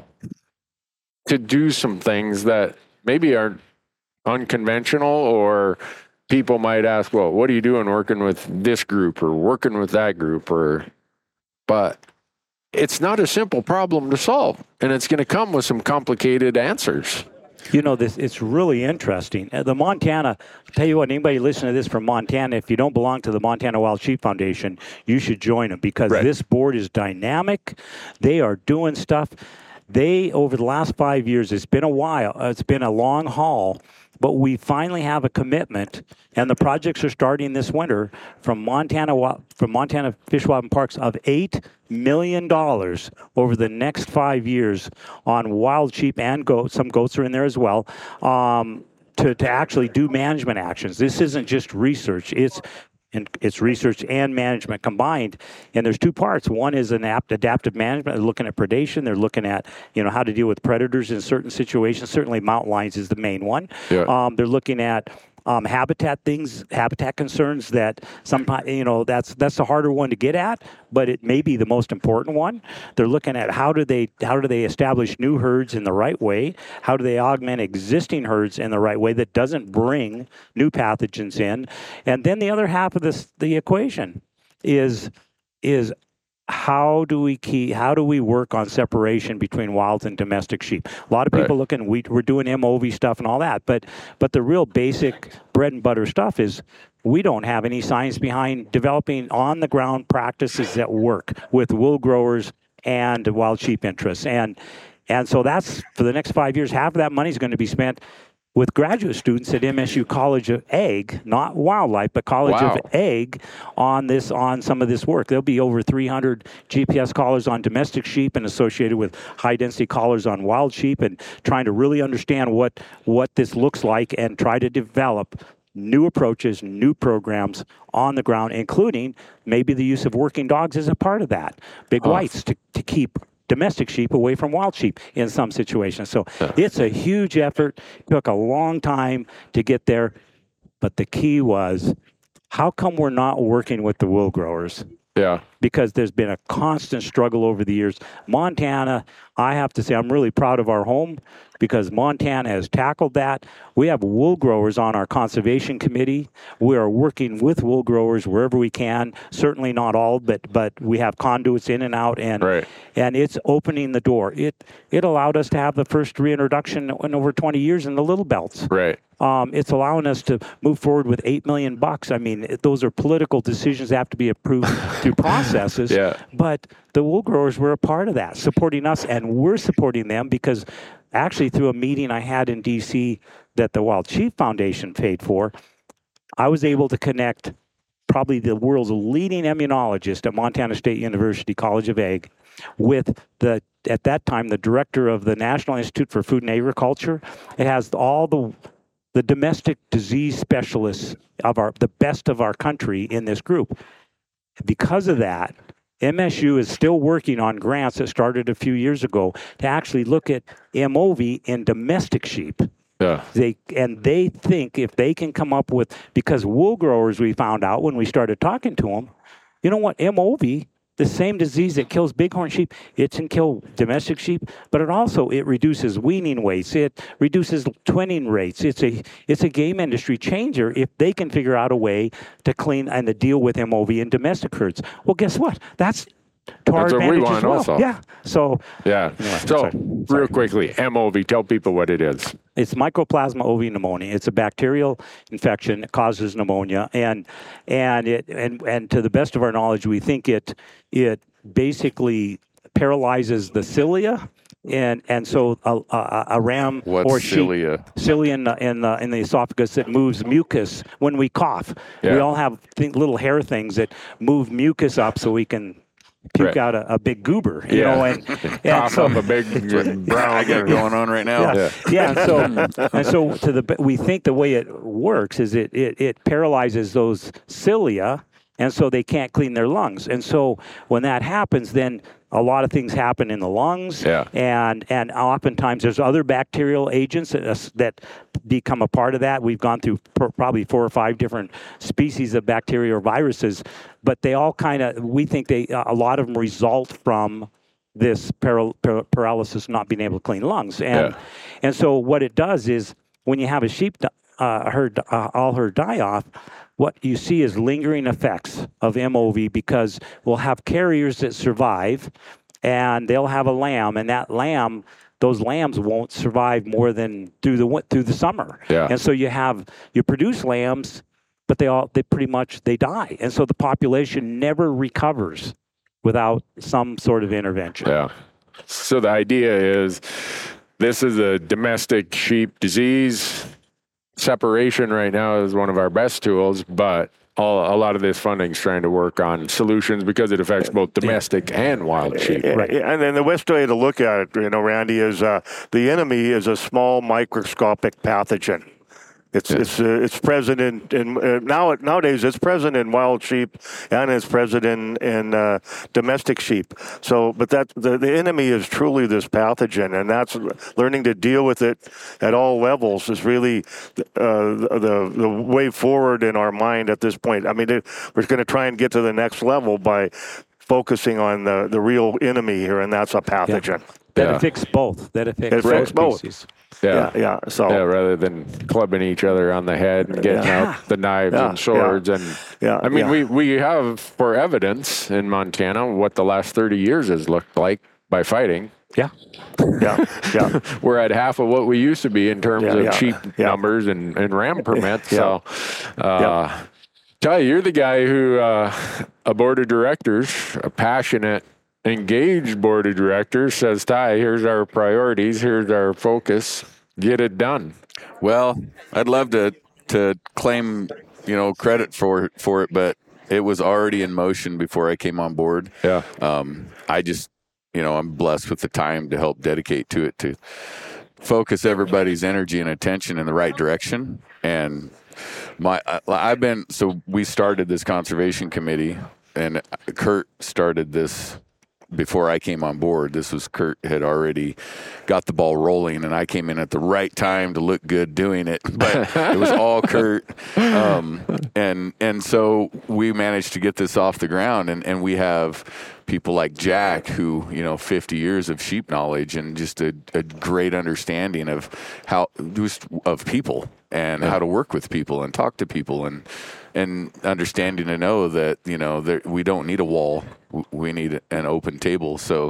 to do some things that maybe aren't unconventional, or people might ask, well, what are you doing working with this group or working with that group? Or, but it's not a simple problem to solve, and it's going to come with some complicated answers. You know, this it's really interesting. Uh, The Montana, I'll tell you what, anybody listening to this from Montana, if you don't belong to the Montana Wild Sheep Foundation, you should join them, because Right. this board is dynamic. They are doing stuff. They, over the last five years, it's been a while, uh, it's been a long haul, but we finally have a commitment, and the projects are starting this winter from Montana Wi- from Montana Fish, Wildlife and Parks of eight million dollars over the next five years on wild sheep and goats. Some goats are in there as well. Um, to, to actually do management actions. This isn't just research. It's and it's research and management combined. And there's two parts. One is an apt adaptive management. They're looking at predation. They're looking at, you know, how to deal with predators in certain situations. Certainly mountain lions is the main one. Yeah. Um, they're looking at um, habitat things, habitat concerns that sometimes, you know, that's that's the harder one to get at, but it may be the most important one. They're looking at how do they how do they establish new herds in the right way? How do they augment existing herds in the right way that doesn't bring new pathogens in? And then the other half of this the equation is is how do we keep, how do we work on separation between wild and domestic sheep? A lot of people Right. looking, we, we're doing M O V stuff and all that, but but the real basic bread and butter stuff is we don't have any science behind developing on the ground practices that work with wool growers and wild sheep interests. And and so that's for the next five years, half of that money is going to be spent with graduate students at M S U College of Ag, not Wildlife, but College Wow. of Ag, on this on some of this work. There'll be over three hundred G P S collars on domestic sheep and associated with high density collars on wild sheep, and trying to really understand what what this looks like and try to develop new approaches, new programs on the ground, including maybe the use of working dogs as a part of that. Big whites to, to keep domestic sheep away from wild sheep in some situations. So it's a huge effort. It took a long time to get there. But the key was, how come we're not working with the wool growers? Yeah. Because there's been a constant struggle over the years. Montana, I have to say, I'm really proud of our home because Montana has tackled that. We have wool growers on our conservation committee. We are working with wool growers wherever we can. Certainly not all, but but we have conduits in and out, and Right. and it's opening the door. It it allowed us to have the first reintroduction in over twenty years in the little belts. Right. Um, it's allowing us to move forward with eight million bucks. I mean, it, those are political decisions that have to be approved through processes. Yeah. But the wool growers were a part of that, supporting us, and we're supporting them because actually through a meeting I had in D C that the Wild Sheep Foundation paid for, I was able to connect probably the world's leading immunologist at Montana State University College of Ag with the, at that time, the director of the National Institute for Food and Agriculture. It has all the the domestic disease specialists of our, the best of our country in this group. Because of that, M S U is still working on grants that started a few years ago to actually look at M O V in domestic sheep. Yeah. They and they think if they can come up with, because wool growers, we found out when we started talking to them, you know what, M O V, the same disease that kills bighorn sheep, it can kill domestic sheep, but it also it reduces weaning weights, it reduces twinning rates. It's a it's a game industry changer if they can figure out a way to clean and to deal with M O V in domestic herds. Well, guess what? That's to our That's what we advantage want as well. also. Yeah. So Yeah. Anyway, so, sorry. real Sorry. quickly, M O V, tell people what it is. it's Mycoplasma ovi pneumonia. It's a bacterial infection. It causes pneumonia, and and it and and to the best of our knowledge, we think it it basically paralyzes the cilia, and and so a, a, a ram What's or sheep cilia? cilia in the, in the in the esophagus that moves mucus when we cough. We Yeah. all have th- little hair things that move mucus up so we can puke Right. out a, a big goober. You Yeah. know, and, and Cough so, up a big brown. I got it going on right now. yeah, yeah. And so, and so to the we think the way it works is it, it it paralyzes those cilia, and so they can't clean their lungs. And so when that happens, then a lot of things happen in the lungs, Yeah. and and oftentimes there's other bacterial agents that, us- that become a part of that. We've gone through pr- probably four or five different species of bacteria or viruses, but they all kind of we think they a lot of them result from this paral- par- paralysis, not being able to clean lungs, and Yeah. and so what it does is when you have a sheep di- uh, herd uh, all herd die off, what you see is lingering effects of M O V because we'll have carriers that survive, and they'll have a lamb, and that lamb, those lambs won't survive more than through the win- through the summer. Yeah. And so you have you produce lambs, but they all they pretty much they die, and so the population never recovers without some sort of intervention. Yeah. So the idea is this is a domestic sheep disease. Separation right now is one of our best tools, but all, a lot of this funding is trying to work on solutions because it affects both domestic and wild sheep. Right. And then the best way to look at it, you know, Randy, is uh, the enemy is a small microscopic pathogen. It's it's uh, it's present in, in uh, now nowadays it's present in wild sheep and it's present in in uh, domestic sheep. So, but that the, the enemy is truly this pathogen, and that's learning to deal with it at all levels is really uh, the the way forward in our mind at this point. I mean, it, we're going to try and get to the next level by focusing on the the real enemy here, and that's a pathogen. That Yeah. affects both. That affects It affects both both. species. Yeah, yeah. So. Yeah, rather than clubbing each other on the head and getting Yeah. out the knives Yeah, and swords. yeah. And Yeah, I mean, yeah. we, we have for evidence in Montana what the last thirty years has looked like by fighting. Yeah. Yeah, yeah. We're at half of what we used to be in terms Yeah, of yeah, sheep yeah. numbers and, and ram permits. Yeah. So, uh, Yeah. Ty, you're the guy who, uh, a board of directors, a passionate, engaged board of directors says, Ty, here's our priorities, here's our focus, get it done. Well, I'd love to to claim, you know, credit for for it, but it was already in motion before I came on board. Yeah. Um, I just, you know, I'm blessed with the time to help dedicate to it to focus everybody's energy and attention in the right direction. And my, I, I've been so we started this conservation committee, and Kurt started this before I came on board. This was Kurt had already got the ball rolling, and I came in at the right time to look good doing it. But it was all Kurt, um, and and so we managed to get this off the ground. And, and we have people like Jack, who you know, fifty years of sheep knowledge and just a, a great understanding of how just of people and how to work with people and talk to people and. And understanding to know that, you know, there, we don't need a wall. We need an open table. So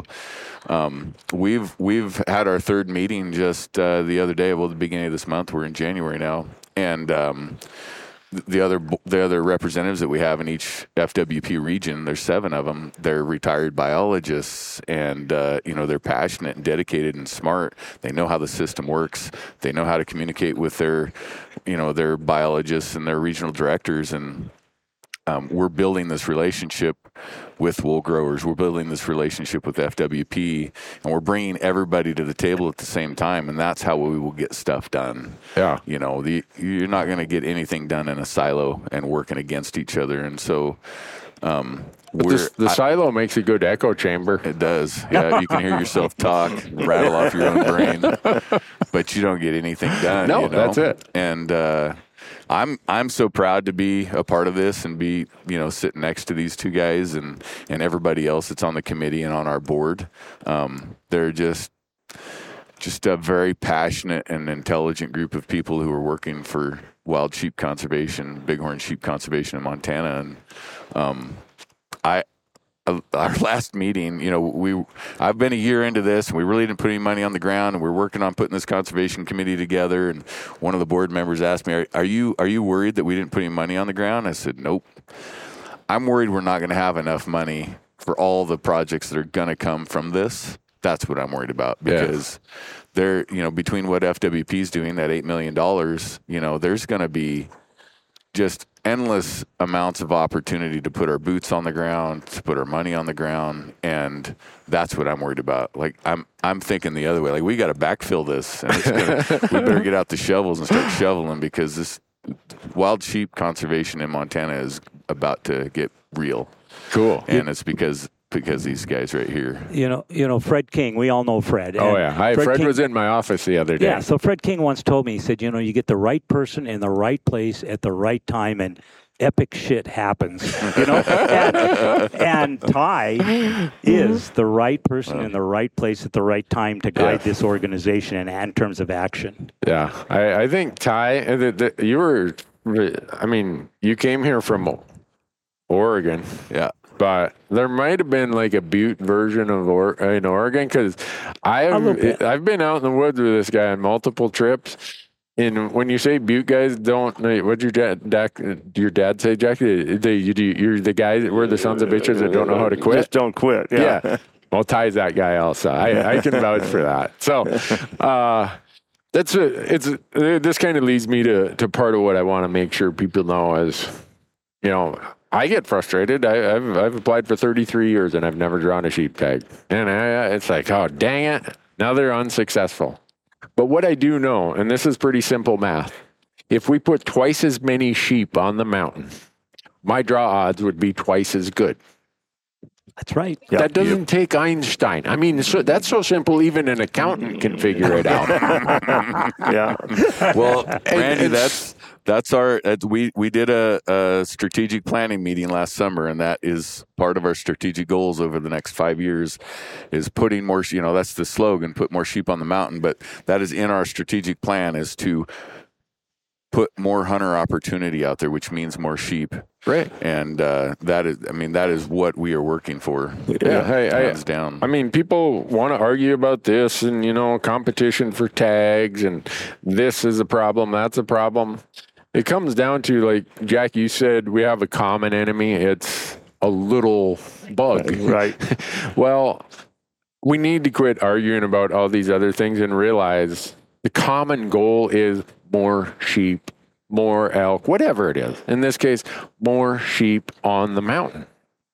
um, we've we've had our third meeting just uh, the other day. Well, the beginning of this month. We're in January now. And um, the other the other representatives that we have in each F W P region, there's seven of them. They're retired biologists, and uh, you know, they're passionate and dedicated and smart. They know how the system works. They know how to communicate with their, you know, their biologists and their regional directors. And um, we're building this relationship with wool growers. We're building this relationship with F W P, and we're bringing everybody to the table at the same time. And that's how we will get stuff done. Yeah. You know, the, you're not going to get anything done in a silo and working against each other. And so Um, But we're, this, the I- silo makes a good echo chamber. it does. Yeah, you can hear yourself talk, rattle off your own brain, but you don't get anything done. No, you know? that's it. And uh, I'm I'm so proud to be a part of this and be, you know, sitting next to these two guys and, and everybody else that's on the committee and on our board. Um, they're just just a very passionate and intelligent group of people who are working for wild sheep conservation, bighorn sheep conservation in Montana. And um, I, uh, our last meeting, you know, we, I've been a year into this and we really didn't put any money on the ground and we're working on putting this conservation committee together. And one of the board members asked me, are, are you, are you worried that we didn't put any money on the ground? I said, nope. I'm worried we're not going to have enough money for all the projects that are going to come from this. That's what I'm worried about because yeah. they're, you know, between what F W P is doing, that eight million dollars, you know, there's going to be just endless amounts of opportunity to put our boots on the ground, to put our money on the ground. And that's what I'm worried about. Like I'm, I'm thinking the other way, like we got to backfill this and it's gonna, we better get out the shovels and start shoveling because this wild sheep conservation in Montana is about to get real. Cool. And it's because because these guys right here. You know, you know, Fred King. We all know Fred. Oh And yeah, Hi, Fred, Fred King, was in my office the other day. Yeah, so Fred King once told me, he said, you know, you get the right person in the right place at the right time, and epic shit happens. You know, and, and Ty is the right person in the right place at the right time to guide Yeah. this organization in, in terms of action. Yeah, I, I think Ty, uh, the, the, you were, I mean, you came here from Oregon. Yeah. But there might have been like a Butte version of or, in Oregon because I've I've been out in the woods with this guy on multiple trips. And when you say Butte guys don't, what'd your dad, Dak, your dad say, Jack? They, you, you're the guys that we're the sons of bitches that don't know how to quit. Just don't quit. Yeah. Yeah. Well, Ty's that guy also. I, I can vouch for that. So, uh, that's a, it's a, this kind of leads me to, to part of what I want to make sure people know is, you know, I get frustrated. I, I've I've applied for thirty-three years and I've never drawn a sheep tag, and I, it's like, oh dang it! Now they're unsuccessful. But what I do know, and this is pretty simple math, if we put twice as many sheep on the mountain, my draw odds would be twice as good. That's right. Yep. That doesn't take Einstein. I mean, so, that's so simple, even an accountant can figure it out. Yeah. Well, Randy, and- that's that's our that's, we we did a, a strategic planning meeting last summer, and that is part of our strategic goals over the next five years. Is putting more, you know, that's the slogan, put more sheep on the mountain. But that is in our strategic plan is to put more hunter opportunity out there, which means more sheep. Right. And uh, that is, I mean, that is what we are working for. Yeah, hey, I- hands down. I mean, people want to argue about this and, you know, competition for tags and this is a problem, that's a problem. It comes down to, like, Jack, you said we have a common enemy. It's a little bug. Right. Well, we need to quit arguing about all these other things and realize the common goal is more sheep, more elk, whatever it is. In this case, more sheep on the mountain.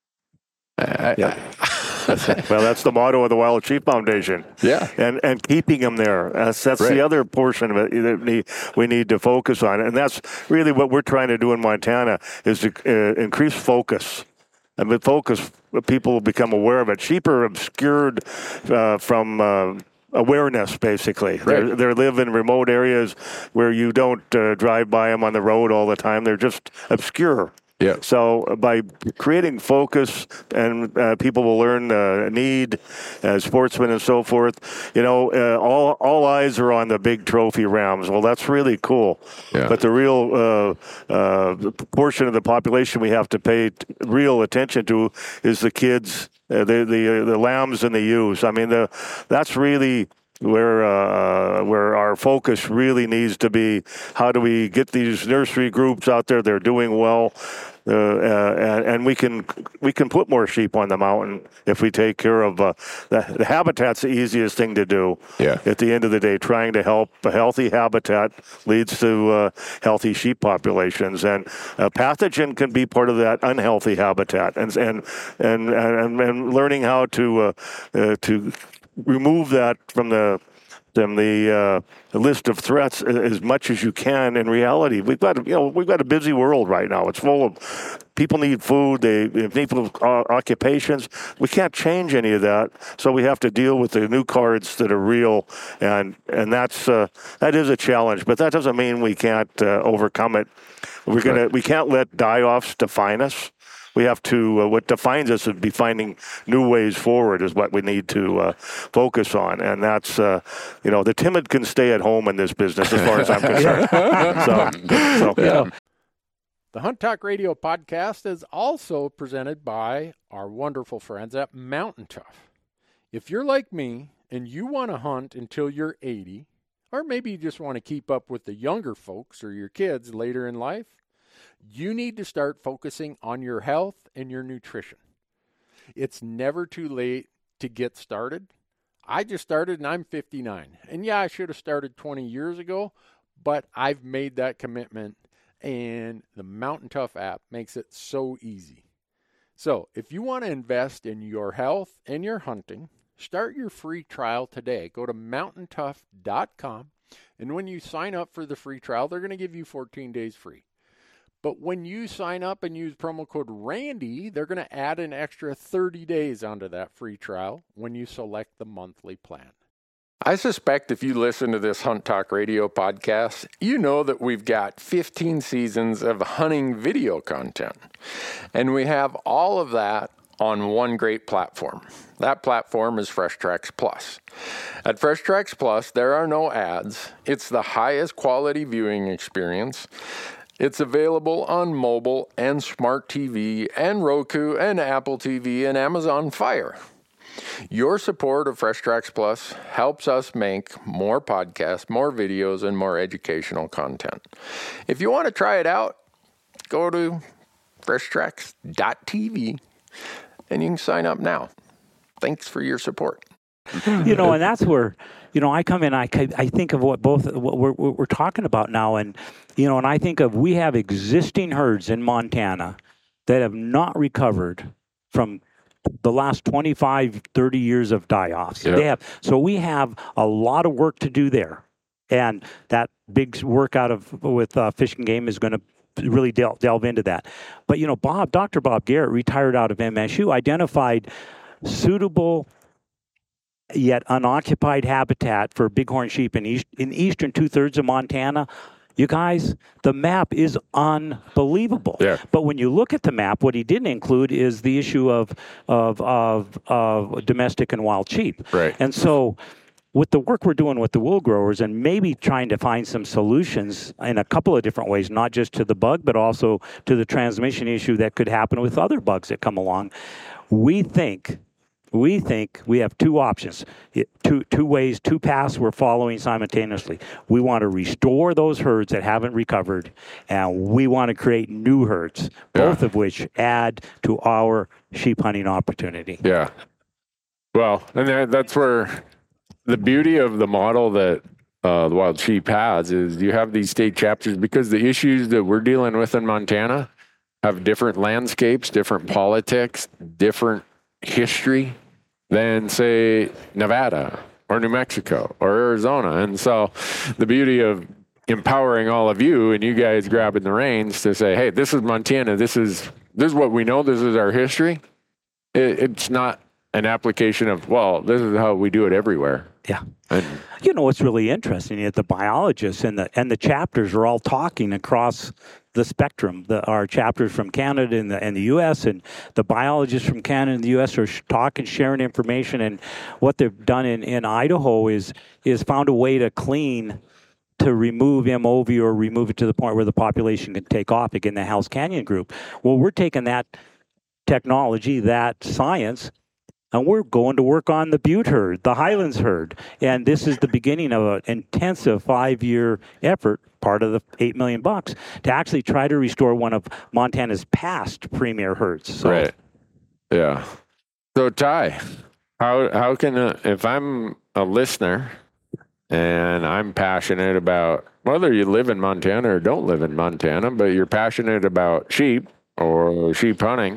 I, Yeah. Well, that's the motto of the Wild Sheep Foundation. Yeah. And and keeping them there. That's, that's Right. the other portion of it that we, we need to focus on. And that's really what we're trying to do in Montana is to uh, increase focus. And with focus, people become aware of it. Sheep are obscured uh, from uh, awareness, basically. Right. They live in remote areas where you don't uh, drive by them on the road all the time. They're just obscure. Yeah. So uh, by creating focus, and uh, people will learn uh, need, uh, sportsmen and so forth. You know, uh, all all eyes are on the big trophy rams. Well, that's really cool. Yeah. But the real uh, uh, portion of the population we have to pay t- real attention to is the kids, uh, the the uh, the lambs and the ewes. I mean, the that's really where uh, where our focus really needs to be. How do we get these nursery groups out there? They're doing well, uh, uh, and, and we can we can put more sheep on the mountain if we take care of uh, the, the habitat's the easiest thing to do. Yeah. At the end of the day, trying to help a healthy habitat leads to uh, healthy sheep populations, and a pathogen can be part of that unhealthy habitat, and and and and, and learning how to uh, uh, to remove that from the them the, uh, list of threats as much as you can. In reality, we've got you know we've got a busy world right now. It's full of people need food. They people have uh, occupations. We can't change any of that, so we have to deal with the new cards that are real, and and that's uh, that is a challenge. But that doesn't mean we can't uh, overcome it. We're gonna we can't let die-offs define us. We have to, uh, what defines us is be finding new ways forward is what we need to uh, focus on. And that's, uh, you know, the timid can stay at home in this business as far as I'm concerned. so, so, yeah. The Hunt Talk Radio podcast is also presented by our wonderful friends at Mountain Tough. If you're like me and you want to hunt until you're eighty, or maybe you just want to keep up with the younger folks or your kids later in life, you need to start focusing on your health and your nutrition. It's never too late to get started. I just started and I'm fifty-nine. And yeah, I should have started twenty years ago, but I've made that commitment, and the Mountain Tough app makes it so easy. So if you want to invest in your health and your hunting, start your free trial today. Go to mountain tough dot com, and when you sign up for the free trial, they're going to give you fourteen days free. But when you sign up and use promo code Randy, they're going to add an extra thirty days onto that free trial when you select the monthly plan. I suspect if you listen to this Hunt Talk Radio podcast, you know that we've got fifteen seasons of hunting video content. And we have all of that on one great platform. That platform is Fresh Tracks Plus. At Fresh Tracks Plus, there are no ads. It's the highest quality viewing experience. It's available on mobile and smart T V and Roku and Apple T V and Amazon Fire. Your support of Fresh Tracks Plus helps us make more podcasts, more videos, and more educational content. If you want to try it out, go to fresh tracks dot t v and you can sign up now. Thanks for your support. You know, and that's where, you know, I come in, I, I think of what both, what we're, what we're talking about now. And, you know, and I think of, we have existing herds in Montana that have not recovered from the last twenty-five, thirty years of die-offs. Yep. They have, so we have a lot of work to do there. And that big work out of, with uh, Fish and Game is going to really delve, delve into that. But, you know, Bob, Doctor Bob Garrett, retired out of M S U, identified suitable yet unoccupied habitat for bighorn sheep in east, in eastern two-thirds of Montana. You guys, the map is unbelievable. Yeah. But when you look at the map, what he didn't include is the issue of of of, of domestic and wild sheep. Right. And so with the work we're doing with the wool growers and maybe trying to find some solutions in a couple of different ways, not just to the bug, but also to the transmission issue that could happen with other bugs that come along, we think We think we have two options, two two ways, two paths we're following simultaneously. We want to restore those herds that haven't recovered, and we want to create new herds, both Yeah. of which add to our sheep hunting opportunity. Yeah. Well, and that, that's where the beauty of the model that uh, the Wild Sheep has is you have these state chapters, because the issues that we're dealing with in Montana have different landscapes, different politics, different history than, say, Nevada or New Mexico or Arizona. And so the beauty of empowering all of you and you guys grabbing the reins to say, hey, this is Montana, this is this is what we know, this is our history. It, it's not an application of, well, this is how we do it everywhere. Yeah. And, You know what's really interesting is the biologists and the and the chapters are all talking across the spectrum. The, our chapters from Canada and the, and the U S and the biologists from Canada and the U S are sh- talking, sharing information. And what they've done in, in Idaho is is found a way to clean, to remove M O V or remove it to the point where the population can take off again, the Hells Canyon group. Well, we're taking that technology, that science, and we're going to work on the Butte herd, the Highlands herd. And this is the beginning of an intensive five-year effort, part of the eight million bucks, to actually try to restore one of Montana's past premier herds. So, right. Yeah. So, Ty, how, how can, uh, if I'm a listener and I'm passionate about, whether you live in Montana or don't live in Montana, but you're passionate about sheep or sheep hunting,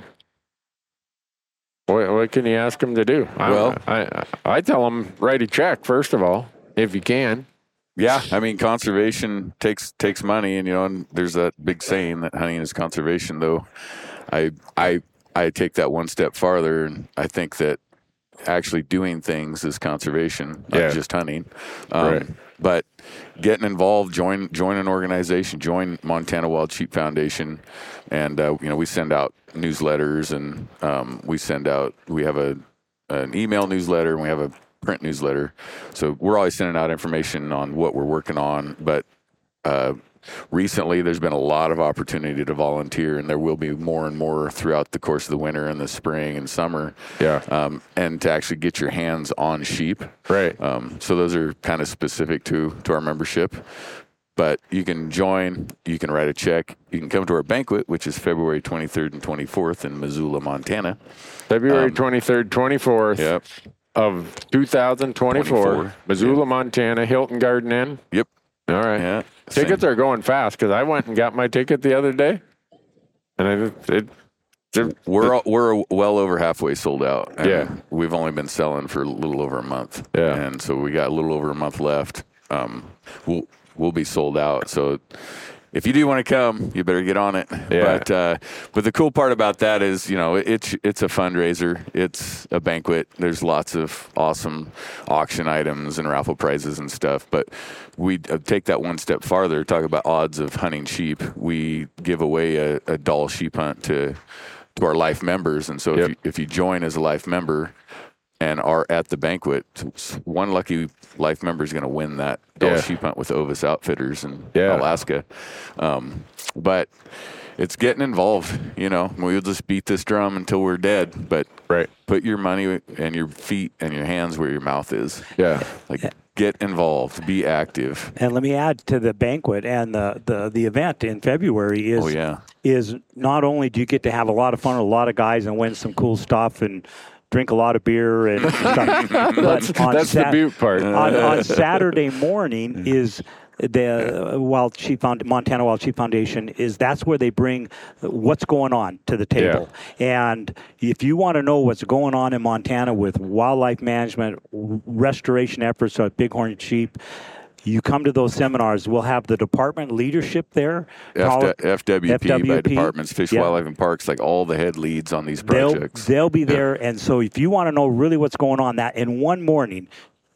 What, what can you ask them to do? Well, I, I I tell them, write a check, first of all. if you can. Yeah, I mean, conservation takes takes money, and you know, and there's that big saying that hunting is conservation. Though, I I I take that one step farther, and I think that actually doing things is conservation, not Yeah. just hunting. Um, Right. But getting involved, join join an organization, join Montana Wild Sheep Foundation, and uh, you know, we send out newsletters, and um, we send out we have a an email newsletter, and we have a print newsletter. So we're always sending out information on what we're working on. But uh, recently, there's been a lot of opportunity to volunteer, and there will be more and more throughout the course of the winter and the spring and summer. Yeah. Um, and to actually get your hands on sheep. Right. Um, so those are kind of specific to to our membership. But you can join, you can write a check, you can come to our banquet, which is February twenty-third and twenty-fourth in Missoula, Montana. February Um, twenty-third, twenty-fourth Yep. of two thousand twenty-four, twenty-four. Missoula, Yep. Montana, Hilton Garden Inn. Yep. All right. Yeah. Tickets Same. are going fast because I went and got my ticket the other day. And I, it, it, We're all, we're well over halfway sold out. And Yeah. we've only been selling for a little over a month. Yeah. And so we got a little over a month left. Um, we'll we'll be sold out. So if you do want to come, you better get on it. Yeah. But uh, but the cool part about that is, you know, it's it's a fundraiser. It's a banquet. There's lots of awesome auction items and raffle prizes and stuff. But we uh, take that one step farther. Talk about odds of hunting sheep. We give away a, a doll sheep hunt to to our life members. And so Yep. if you, if you join as a life member and are at the banquet, one lucky life member is going to win that doll Yeah. sheep hunt with Ovis Outfitters in Yeah. Alaska. Um, but it's getting involved, you know. We'll just beat this drum until we're dead, but right. put your money and your feet and your hands where your mouth is. Yeah. Like, get involved, be active. And let me add to the banquet and the, the, the event in February is Oh, yeah. is not only do you get to have a lot of fun with a lot of guys and win some cool stuff and drink a lot of beer and stuff, but That's, on that's the Sat- butte part. on, on Saturday morning is the Wild Sheep Found, Montana Wild Sheep Foundation is that's where they bring what's going on to the table. And if you want to know what's going on in Montana with wildlife management, restoration efforts of bighorn sheep, you come to those seminars. We'll have the department leadership there. Call F- it- F W P by F W P. departments, Fish, Yeah. Wildlife, and Parks, like all the head leads on these They'll, projects. they'll be there. And so if you want to know really what's going on that in one morning,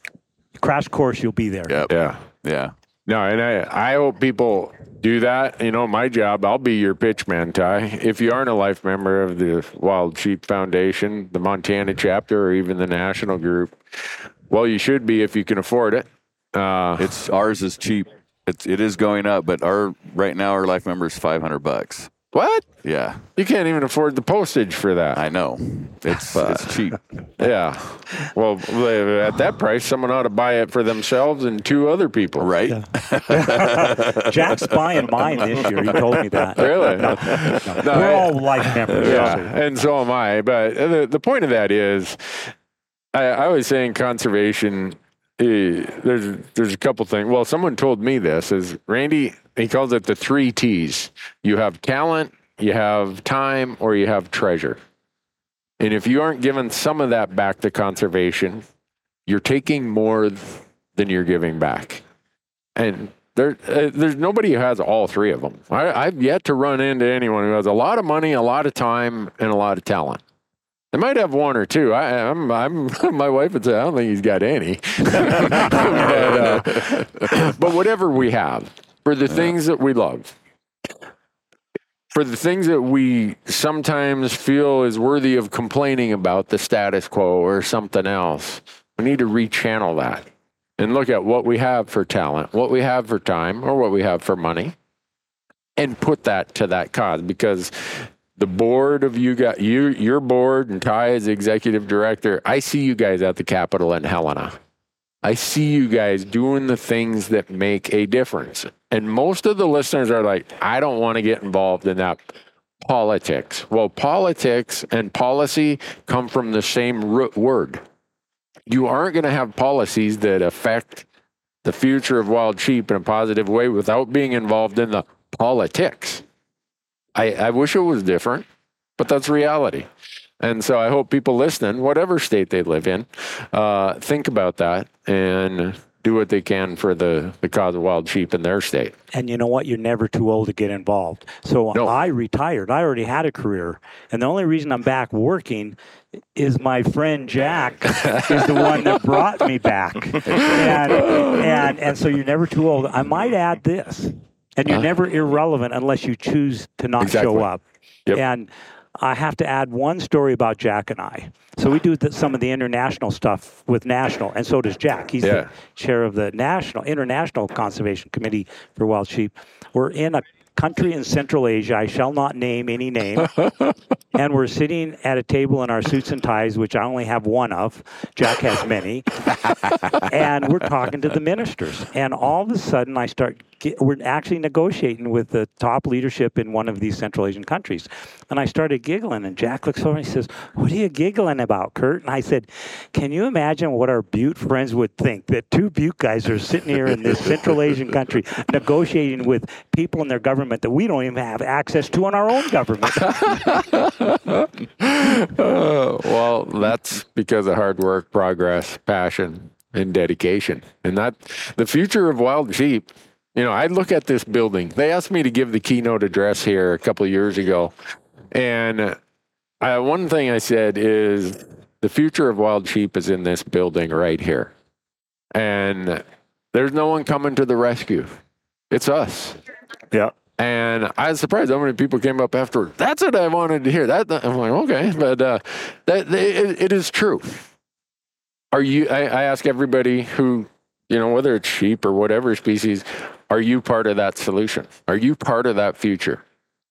crash course, you'll be there. Yep. Yeah. Yeah. No, and I, I hope people do that. You know, my job, I'll be your pitch man, Ty. If you aren't a life member of the Wild Sheep Foundation, the Montana chapter, or even the national group, well, you should be if you can afford it. Uh, It's ours is cheap. It's it is going up, but our right now our life member is five hundred bucks. what? Yeah, You can't even afford the postage for that. I know. It's it's cheap. Yeah. Well, at that price, someone ought to buy it for themselves and two other people. Right? Jack's buying mine this year. He told me that. Really? No, no. We're all life members. Yeah, and so am I. But the, the point of that is, I, I was saying conservation. Uh, there's there's a couple things. Well, someone told me this is Randy. He calls it the three T's. You have talent, you have time, or you have treasure. And if you aren't giving some of that back to conservation, you're taking more than you're giving back. And there, uh, there's nobody who has all three of them. I, I've yet to run into anyone who has a lot of money, a lot of time, and a lot of talent. They might have one or two. I, I'm, I'm, my wife would say, I don't think he's got any. but, uh, but whatever we have, for the things that we love, for the things that we sometimes feel is worthy of complaining about, the status quo or something else, we need to rechannel that and look at what we have for talent, what we have for time, or what we have for money, and put that to that cause. Because the board of you got you, your board, and Ty as executive director, I see you guys at the Capitol in Helena. I see you guys doing the things that make a difference. And most of the listeners are like, I don't want to get involved in that politics. Well, politics and policy come from the same root word. You aren't going to have policies that affect the future of wild sheep in a positive way without being involved in the politics. I, I wish it was different, but that's reality. And so I hope people listening, whatever state they live in, uh, think about that and do what they can for the, the cause of wild sheep in their state. And you know what? You're never too old to get involved. So No. I retired. I already had a career. And the only reason I'm back working is my friend Jack is the one that brought me back. And, and, and so you're never too old. I might add this, and you're Uh, never irrelevant unless you choose to not Exactly. show up. Yep. And I have to add one story about Jack and I. So we do the, some of the international stuff with National, and so does Jack. He's Yeah. the chair of the National International Conservation Committee for Wild Sheep. We're in a country in Central Asia. I shall not name any name. And we're sitting at a table in our suits and ties, which I only have one of. Jack has many. And we're talking to the ministers. And all of a sudden, I start, get, we're actually negotiating with the top leadership in one of these Central Asian countries. And I started giggling. And Jack looks over and he says, "What are you giggling about, Kurt?" And I said, "Can you imagine what our Butte friends would think that two Butte guys are sitting here in this Central Asian country negotiating with people in their government that we don't even have access to in our own government?" Uh, well, that's because of hard work, progress, passion, and dedication. And that the future of wild sheep, you know, I look at this building. They asked me to give the keynote address here a couple of years ago. And uh, one thing I said is the future of wild sheep is in this building right here. And there's no one coming to the rescue. It's us. Yeah. And I was surprised how many people came up afterward. That's what I wanted to hear. That I'm like, okay, but uh, that it, it is true. Are you? I, I ask everybody who, you know, whether it's sheep or whatever species, are you part of that solution? Are you part of that future?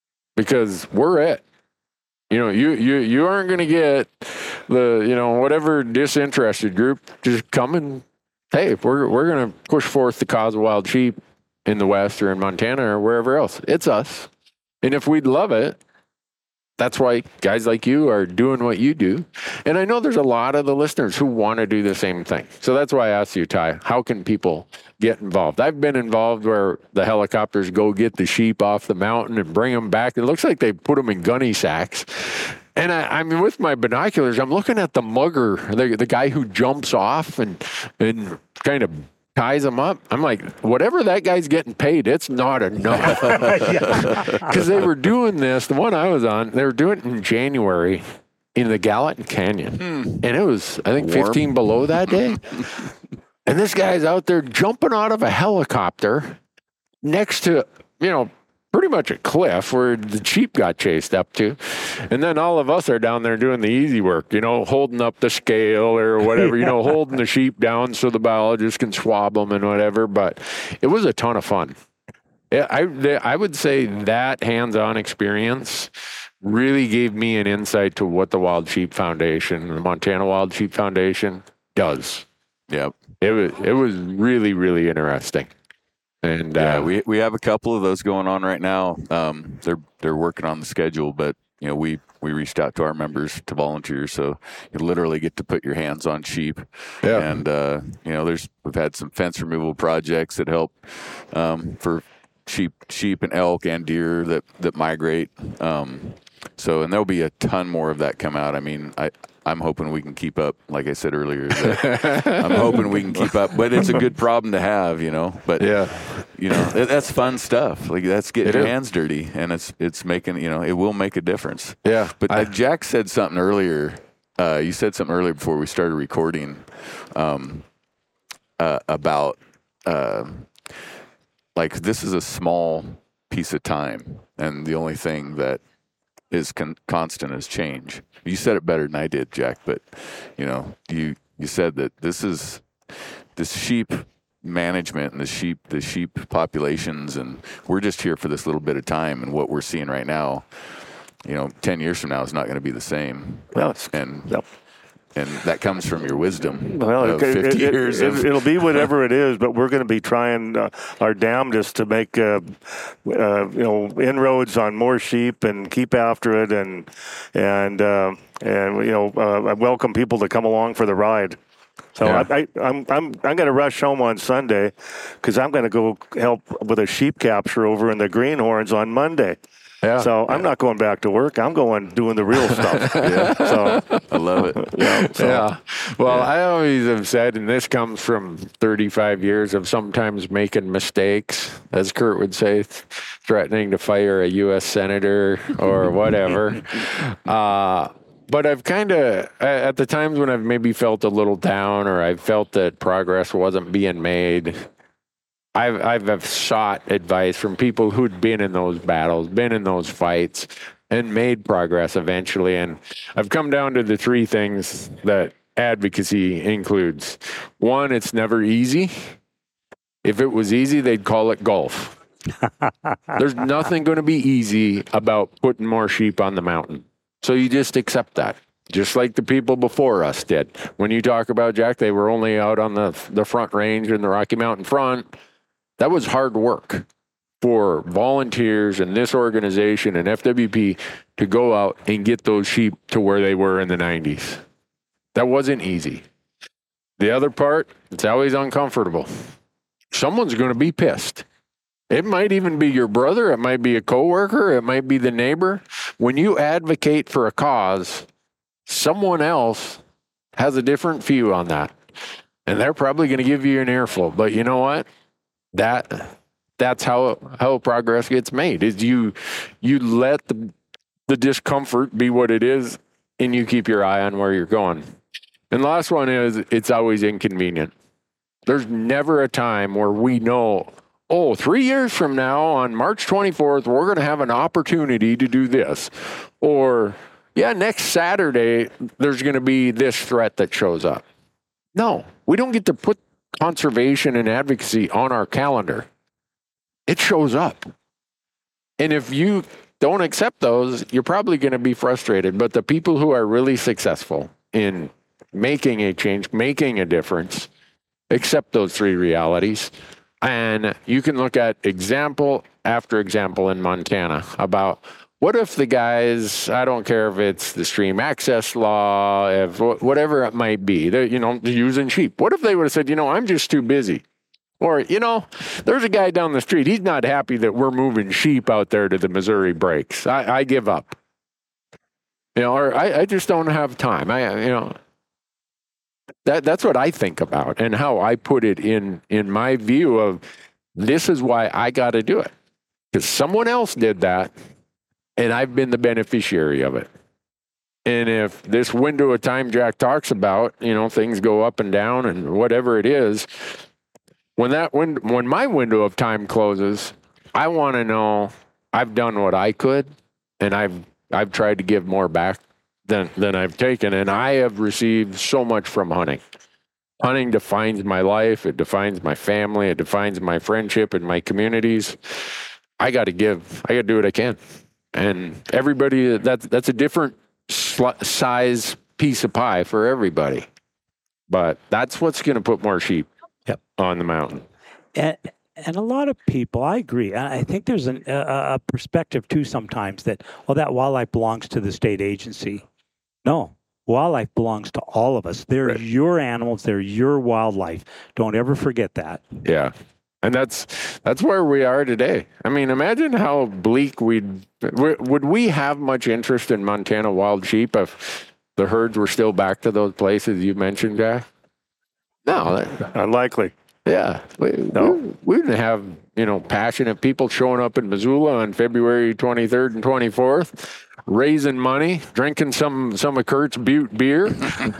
Because we're it. You know, you you you aren't going to get the, you know, whatever disinterested group just come and, hey, we're we're going to push forth the cause of wild sheep in the West or in Montana or wherever else. It's us. And if we'd love it, that's why guys like you are doing what you do. And I know there's a lot of the listeners who want to do the same thing. So that's why I asked you, Ty, how can people get involved? I've been involved where the helicopters go get the sheep off the mountain and bring them back. It looks like they put them in gunny sacks. And I, I mean, with my binoculars, I'm looking at the mugger, the, the guy who jumps off and and kind of ties them up. I'm like, whatever that guy's getting paid, it's not enough. Because they were doing this, the one I was on, they were doing it in January in the Gallatin Canyon. Hmm. And it was, I think, Warm. fifteen below that day. And this guy's out there jumping out of a helicopter next to, you know, pretty much a cliff where the sheep got chased up to. And then all of us are down there doing the easy work, you know, holding up the scale or whatever, you know, holding the sheep down so the biologist can swab them and whatever. But it was a ton of fun. I, I would say that hands-on experience really gave me an insight to what the Wild Sheep Foundation, the Montana Wild Sheep Foundation, does. Yep. It was, it was really, really interesting. And yeah, uh, we we have a couple of those going on right now. Um, they're they're working on the schedule, but you know we we reached out to our members to volunteer, so you literally get to put your hands on sheep. Yeah. And uh, you know, there's we've had some fence removal projects that help um, for sheep sheep and elk and deer that that migrate. Um, so and there'll be a ton more of that come out. I mean, I. I'm hoping we can keep up, like I said earlier. that I'm hoping we can keep up, but it's a good problem to have, you know. But Yeah. you know, that, that's fun stuff. Like that's getting It your is. hands dirty, and it's it's making, you know, it will make a difference. Yeah. But I- uh, Jack said something earlier. Uh, you said something earlier before we started recording um, uh, about uh, like this is a small piece of time, and the only thing that is con- constant is change. You said it better than I did, Jack. But you know, you you said that this is this sheep management and the sheep the sheep populations, and we're just here for this little bit of time. And what we're seeing right now, you know, ten years from now is not going to be the same. Well, it's, And yep. and that comes from your wisdom Well, of it, fifty it, years it, of it'll be whatever it is, but we're going to be trying uh, our damnedest to make uh, uh, you know inroads on more sheep and keep after it, and and uh, and you know uh, I welcome people to come along for the ride. So Yeah. I, I, I'm I'm I'm going to rush home on Sunday because I'm going to go help with a sheep capture over in the Greenhorns on Monday. Yeah. So I'm not going back to work. I'm going doing the real stuff. Yeah. So I love it. yeah. So, Yeah. Well, I always have said, and this comes from thirty-five years of sometimes making mistakes, as Kurt would say, th- threatening to fire a U S senator or whatever. uh, but I've kind of, at the times when I've maybe felt a little down or I felt that progress wasn't being made, I've, I've I've sought advice from people who'd been in those battles, been in those fights, and made progress eventually. And I've come down to the three things that advocacy includes. One, it's never easy. If it was easy, they'd call it golf. There's nothing going to be easy about putting more sheep on the mountain. So you just accept that. Just like the people before us did. When you talk about Jack, they were only out on the, the front range in the Rocky Mountain front. That was hard work for volunteers and this organization and F W P to go out and get those sheep to where they were in the nineties. That wasn't easy. The other part, it's always uncomfortable. Someone's going to be pissed. It might even be your brother. It might be a coworker. It might be the neighbor. When you advocate for a cause, someone else has a different view on that. And they're probably going to give you an earful. But you know what? That that's how how progress gets made. Is you you let the the discomfort be what it is, and you keep your eye on where you're going. And the last one is it's always inconvenient. There's never a time where we know, oh, three years from now on March twenty-fourth, we're going to have an opportunity to do this. Or, yeah, next Saturday, there's going to be this threat that shows up. No, we don't get to put conservation and advocacy on our calendar. It shows up. And if you don't accept those, you're probably going to be frustrated. But the people who are really successful in making a change, making a difference, accept those three realities. And you can look at example after example in Montana about what if the guys, I don't care if it's the stream access law, if whatever it might be, they're, you know, using sheep. What if they would have said, you know, I'm just too busy? Or, you know, there's a guy down the street. He's not happy that we're moving sheep out there to the Missouri breaks. I, I give up. You know, or I, I just don't have time. I, you know, that that's what I think about and how I put it in, in my view of this is why I got to do it. Because someone else did that. And I've been the beneficiary of it. And if this window of time Jack talks about, you know, things go up and down and whatever it is, when that when when my window of time closes, I want to know I've done what I could, and I've I've tried to give more back than than I've taken, and I have received so much from hunting. Hunting defines my life. It defines my family. It defines my friendship and my communities. I got to give. I got to do what I can. And everybody, that's, that's a different sl- size piece of pie for everybody. But that's what's going to put more sheep Yep. on the mountain. And, and a lot of people, I agree. I I think there's an, a, a perspective too sometimes that, well, that wildlife belongs to the state agency. No, wildlife belongs to all of us. They're Right. your animals. They're your wildlife. Don't ever forget that. Yeah. And that's that's where we are today. I mean, imagine how bleak we'd... Would we have much interest in Montana wild sheep if the herds were still back to those places you mentioned, Jack? No. That, unlikely. yeah. We, No. we, we didn't have, you know, passionate people showing up in Missoula on February twenty-third and twenty-fourth, raising money, drinking some, some of Kurt's Butte beer,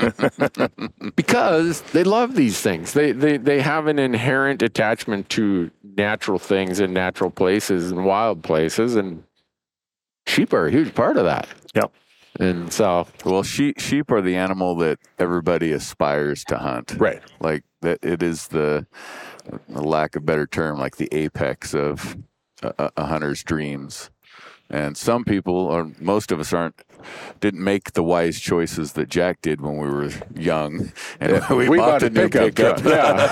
because they love these things. They, they, they have an inherent attachment to natural things and natural places and wild places, and sheep are a huge part of that. Yep. And so, Well, sheep sheep are the animal that everybody aspires to hunt. right. Like that, it is the, the lack of better term, like the apex of a, a hunter's dreams. And some people, or most of us, aren't didn't make the wise choices that Jack did when we were young, and Yeah, we, we bought bought a a new pickup pickup.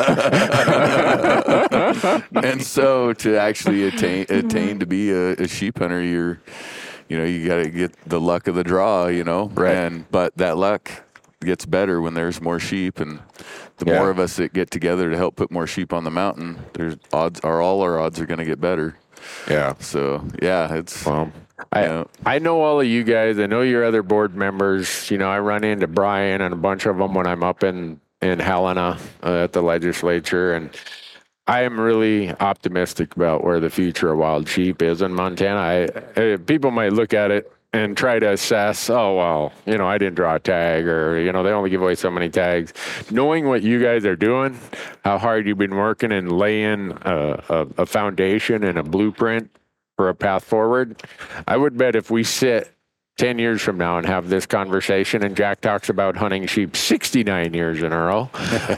Yeah. And so, to actually attain attain to be a, a sheep hunter, you're, you know, you got to get the luck of the draw, you know. Right. And but that luck gets better when there's more sheep, and the Yeah. more of us that get together to help put more sheep on the mountain, there's odds are all our odds are going to get better. Yeah. So yeah, it's Well, I, Yeah. I know all of you guys. I know your other board members. You know, I run into Brian and a bunch of them when I'm up in, in Helena uh, at the legislature. And I am really optimistic about where the future of wild sheep is in Montana. I, uh, people might look at it and try to assess, oh, well, you know, I didn't draw a tag, or, you know, they only give away so many tags. Knowing what you guys are doing, how hard you've been working and laying a, a, a foundation and a blueprint for a path forward, I would bet if we sit ten years from now and have this conversation and Jack talks about hunting sheep sixty-nine years in a row,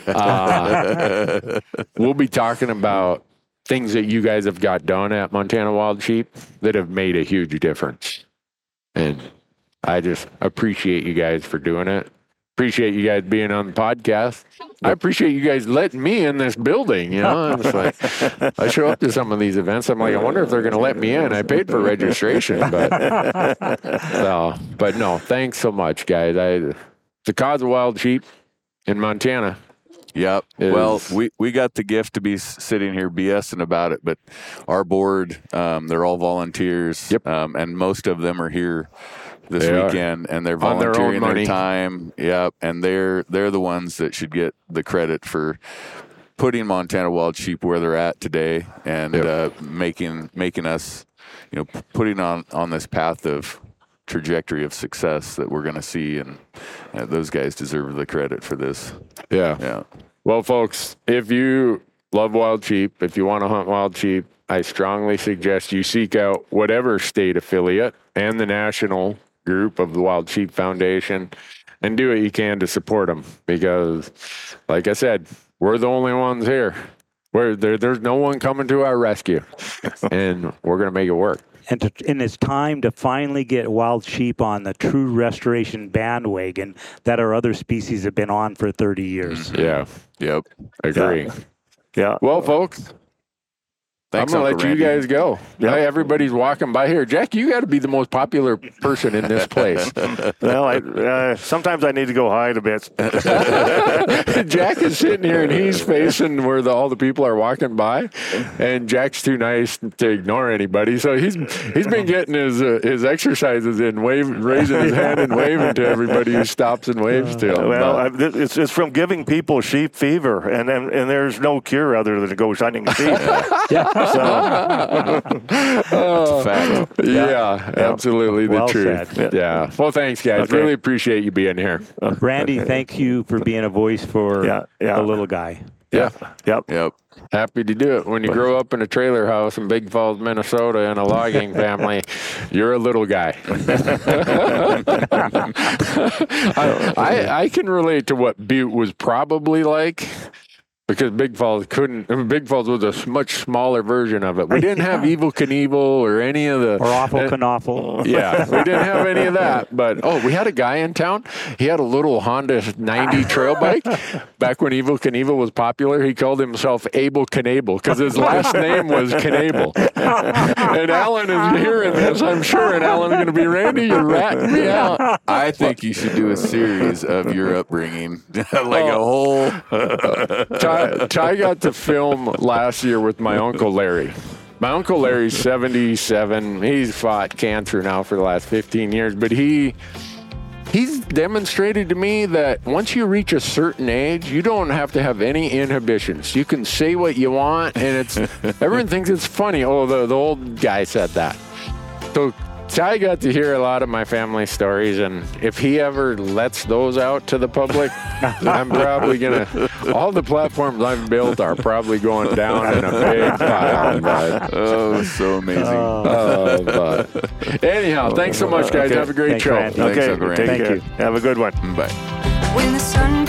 uh, we'll be talking about things that you guys have got done at Montana Wild Sheep that have made a huge difference. And I just appreciate you guys for doing it. Appreciate you guys being on the podcast. I appreciate you guys letting me in this building. You know, it's like, I show up to some of these events. I'm like, I wonder if they're going to let me in. I paid for registration, but no, but no. Thanks so much, guys. I the cause of wild sheep in Montana. Yep. is- Well, we, we got the gift to be s- sitting here BSing about it, but our board, um, they're all volunteers. Yep. Um, and most of them are here this They are. weekend, and they're On their own volunteering their, money. time. Yep. And they're they're the ones that should get the credit for putting Montana Wild Sheep where they're at today, and Yep. uh, making making us, you know, p- putting on on this path of trajectory of success that we're going to see, and uh, those guys deserve the credit for this. Yeah. Yeah. Well, folks, if you love wild sheep, if you want to hunt wild sheep, I strongly suggest you seek out whatever state affiliate and the national group of the Wild Sheep Foundation and do what you can to support them, because, like I said, we're the only ones here. We're, there, there's no one coming to our rescue, and we're going to make it work. And, to, and it's time to finally get wild sheep on the true restoration bandwagon that our other species have been on for thirty years. Yeah, Yep. agree. Yeah. Well, folks, Thanks, I'm going to Uncle let you Randy. guys go. Yep. Hey, everybody's walking by here. Jack, you got to be the most popular person in this place. Well, I, uh, sometimes I need to go hide a bit. Jack is sitting here and he's facing where the, all the people are walking by, and Jack's too nice to ignore anybody. So he's he's been getting his uh, his exercises in, waving, raising his hand and waving to everybody who stops and waves to him. Well, But- I, th- it's, it's from giving people sheep fever, and and, and there's no cure other than to go hunting sheep. So, That's a fact. yeah, absolutely the Well truth. said. Yeah. Well, thanks, guys. Okay. Really appreciate you being here. Randy, thank you for being a voice for Yeah, yeah. the little guy. Yeah. yep. Yep. Happy to do it. When you grow up in a trailer house in Big Falls, Minnesota, in a logging family, you're a little guy. I, I, I can relate to what Butte was probably like, because Big Falls couldn't. I mean, Big Falls was a s- much smaller version of it. We didn't have Evil Knievel or any of the Or awful uh, canoffle. yeah, we didn't have any of that. But, oh, we had a guy in town. He had a little Honda ninety trail bike. Back when Evil Knievel was popular, he called himself Abel Knable because his last name was Knable. And Alan is hearing this, I'm sure. And Alan's going to be, Randy, you're ratting me out. I think you should do a series of your upbringing, like a whole. Ty, Ty got to film last year with my Uncle Larry. My Uncle Larry's seventy-seven. He's fought cancer now for the last fifteen years, but he he's demonstrated to me that once you reach a certain age, you don't have to have any inhibitions. You can say what you want, and it's everyone thinks it's funny. Oh, the, the old guy said that. So Ty got to hear a lot of my family stories, and if he ever lets those out to the public, I'm probably going to, all the platforms I've built are probably going down in a big pile. But, Oh, so amazing. uh, but anyhow, thanks so much, guys. Okay. Have a great Thanks, show. Randy. Thanks, Okay, Uncle Randy. take Thank care. you. Have a good one. Bye. When the sun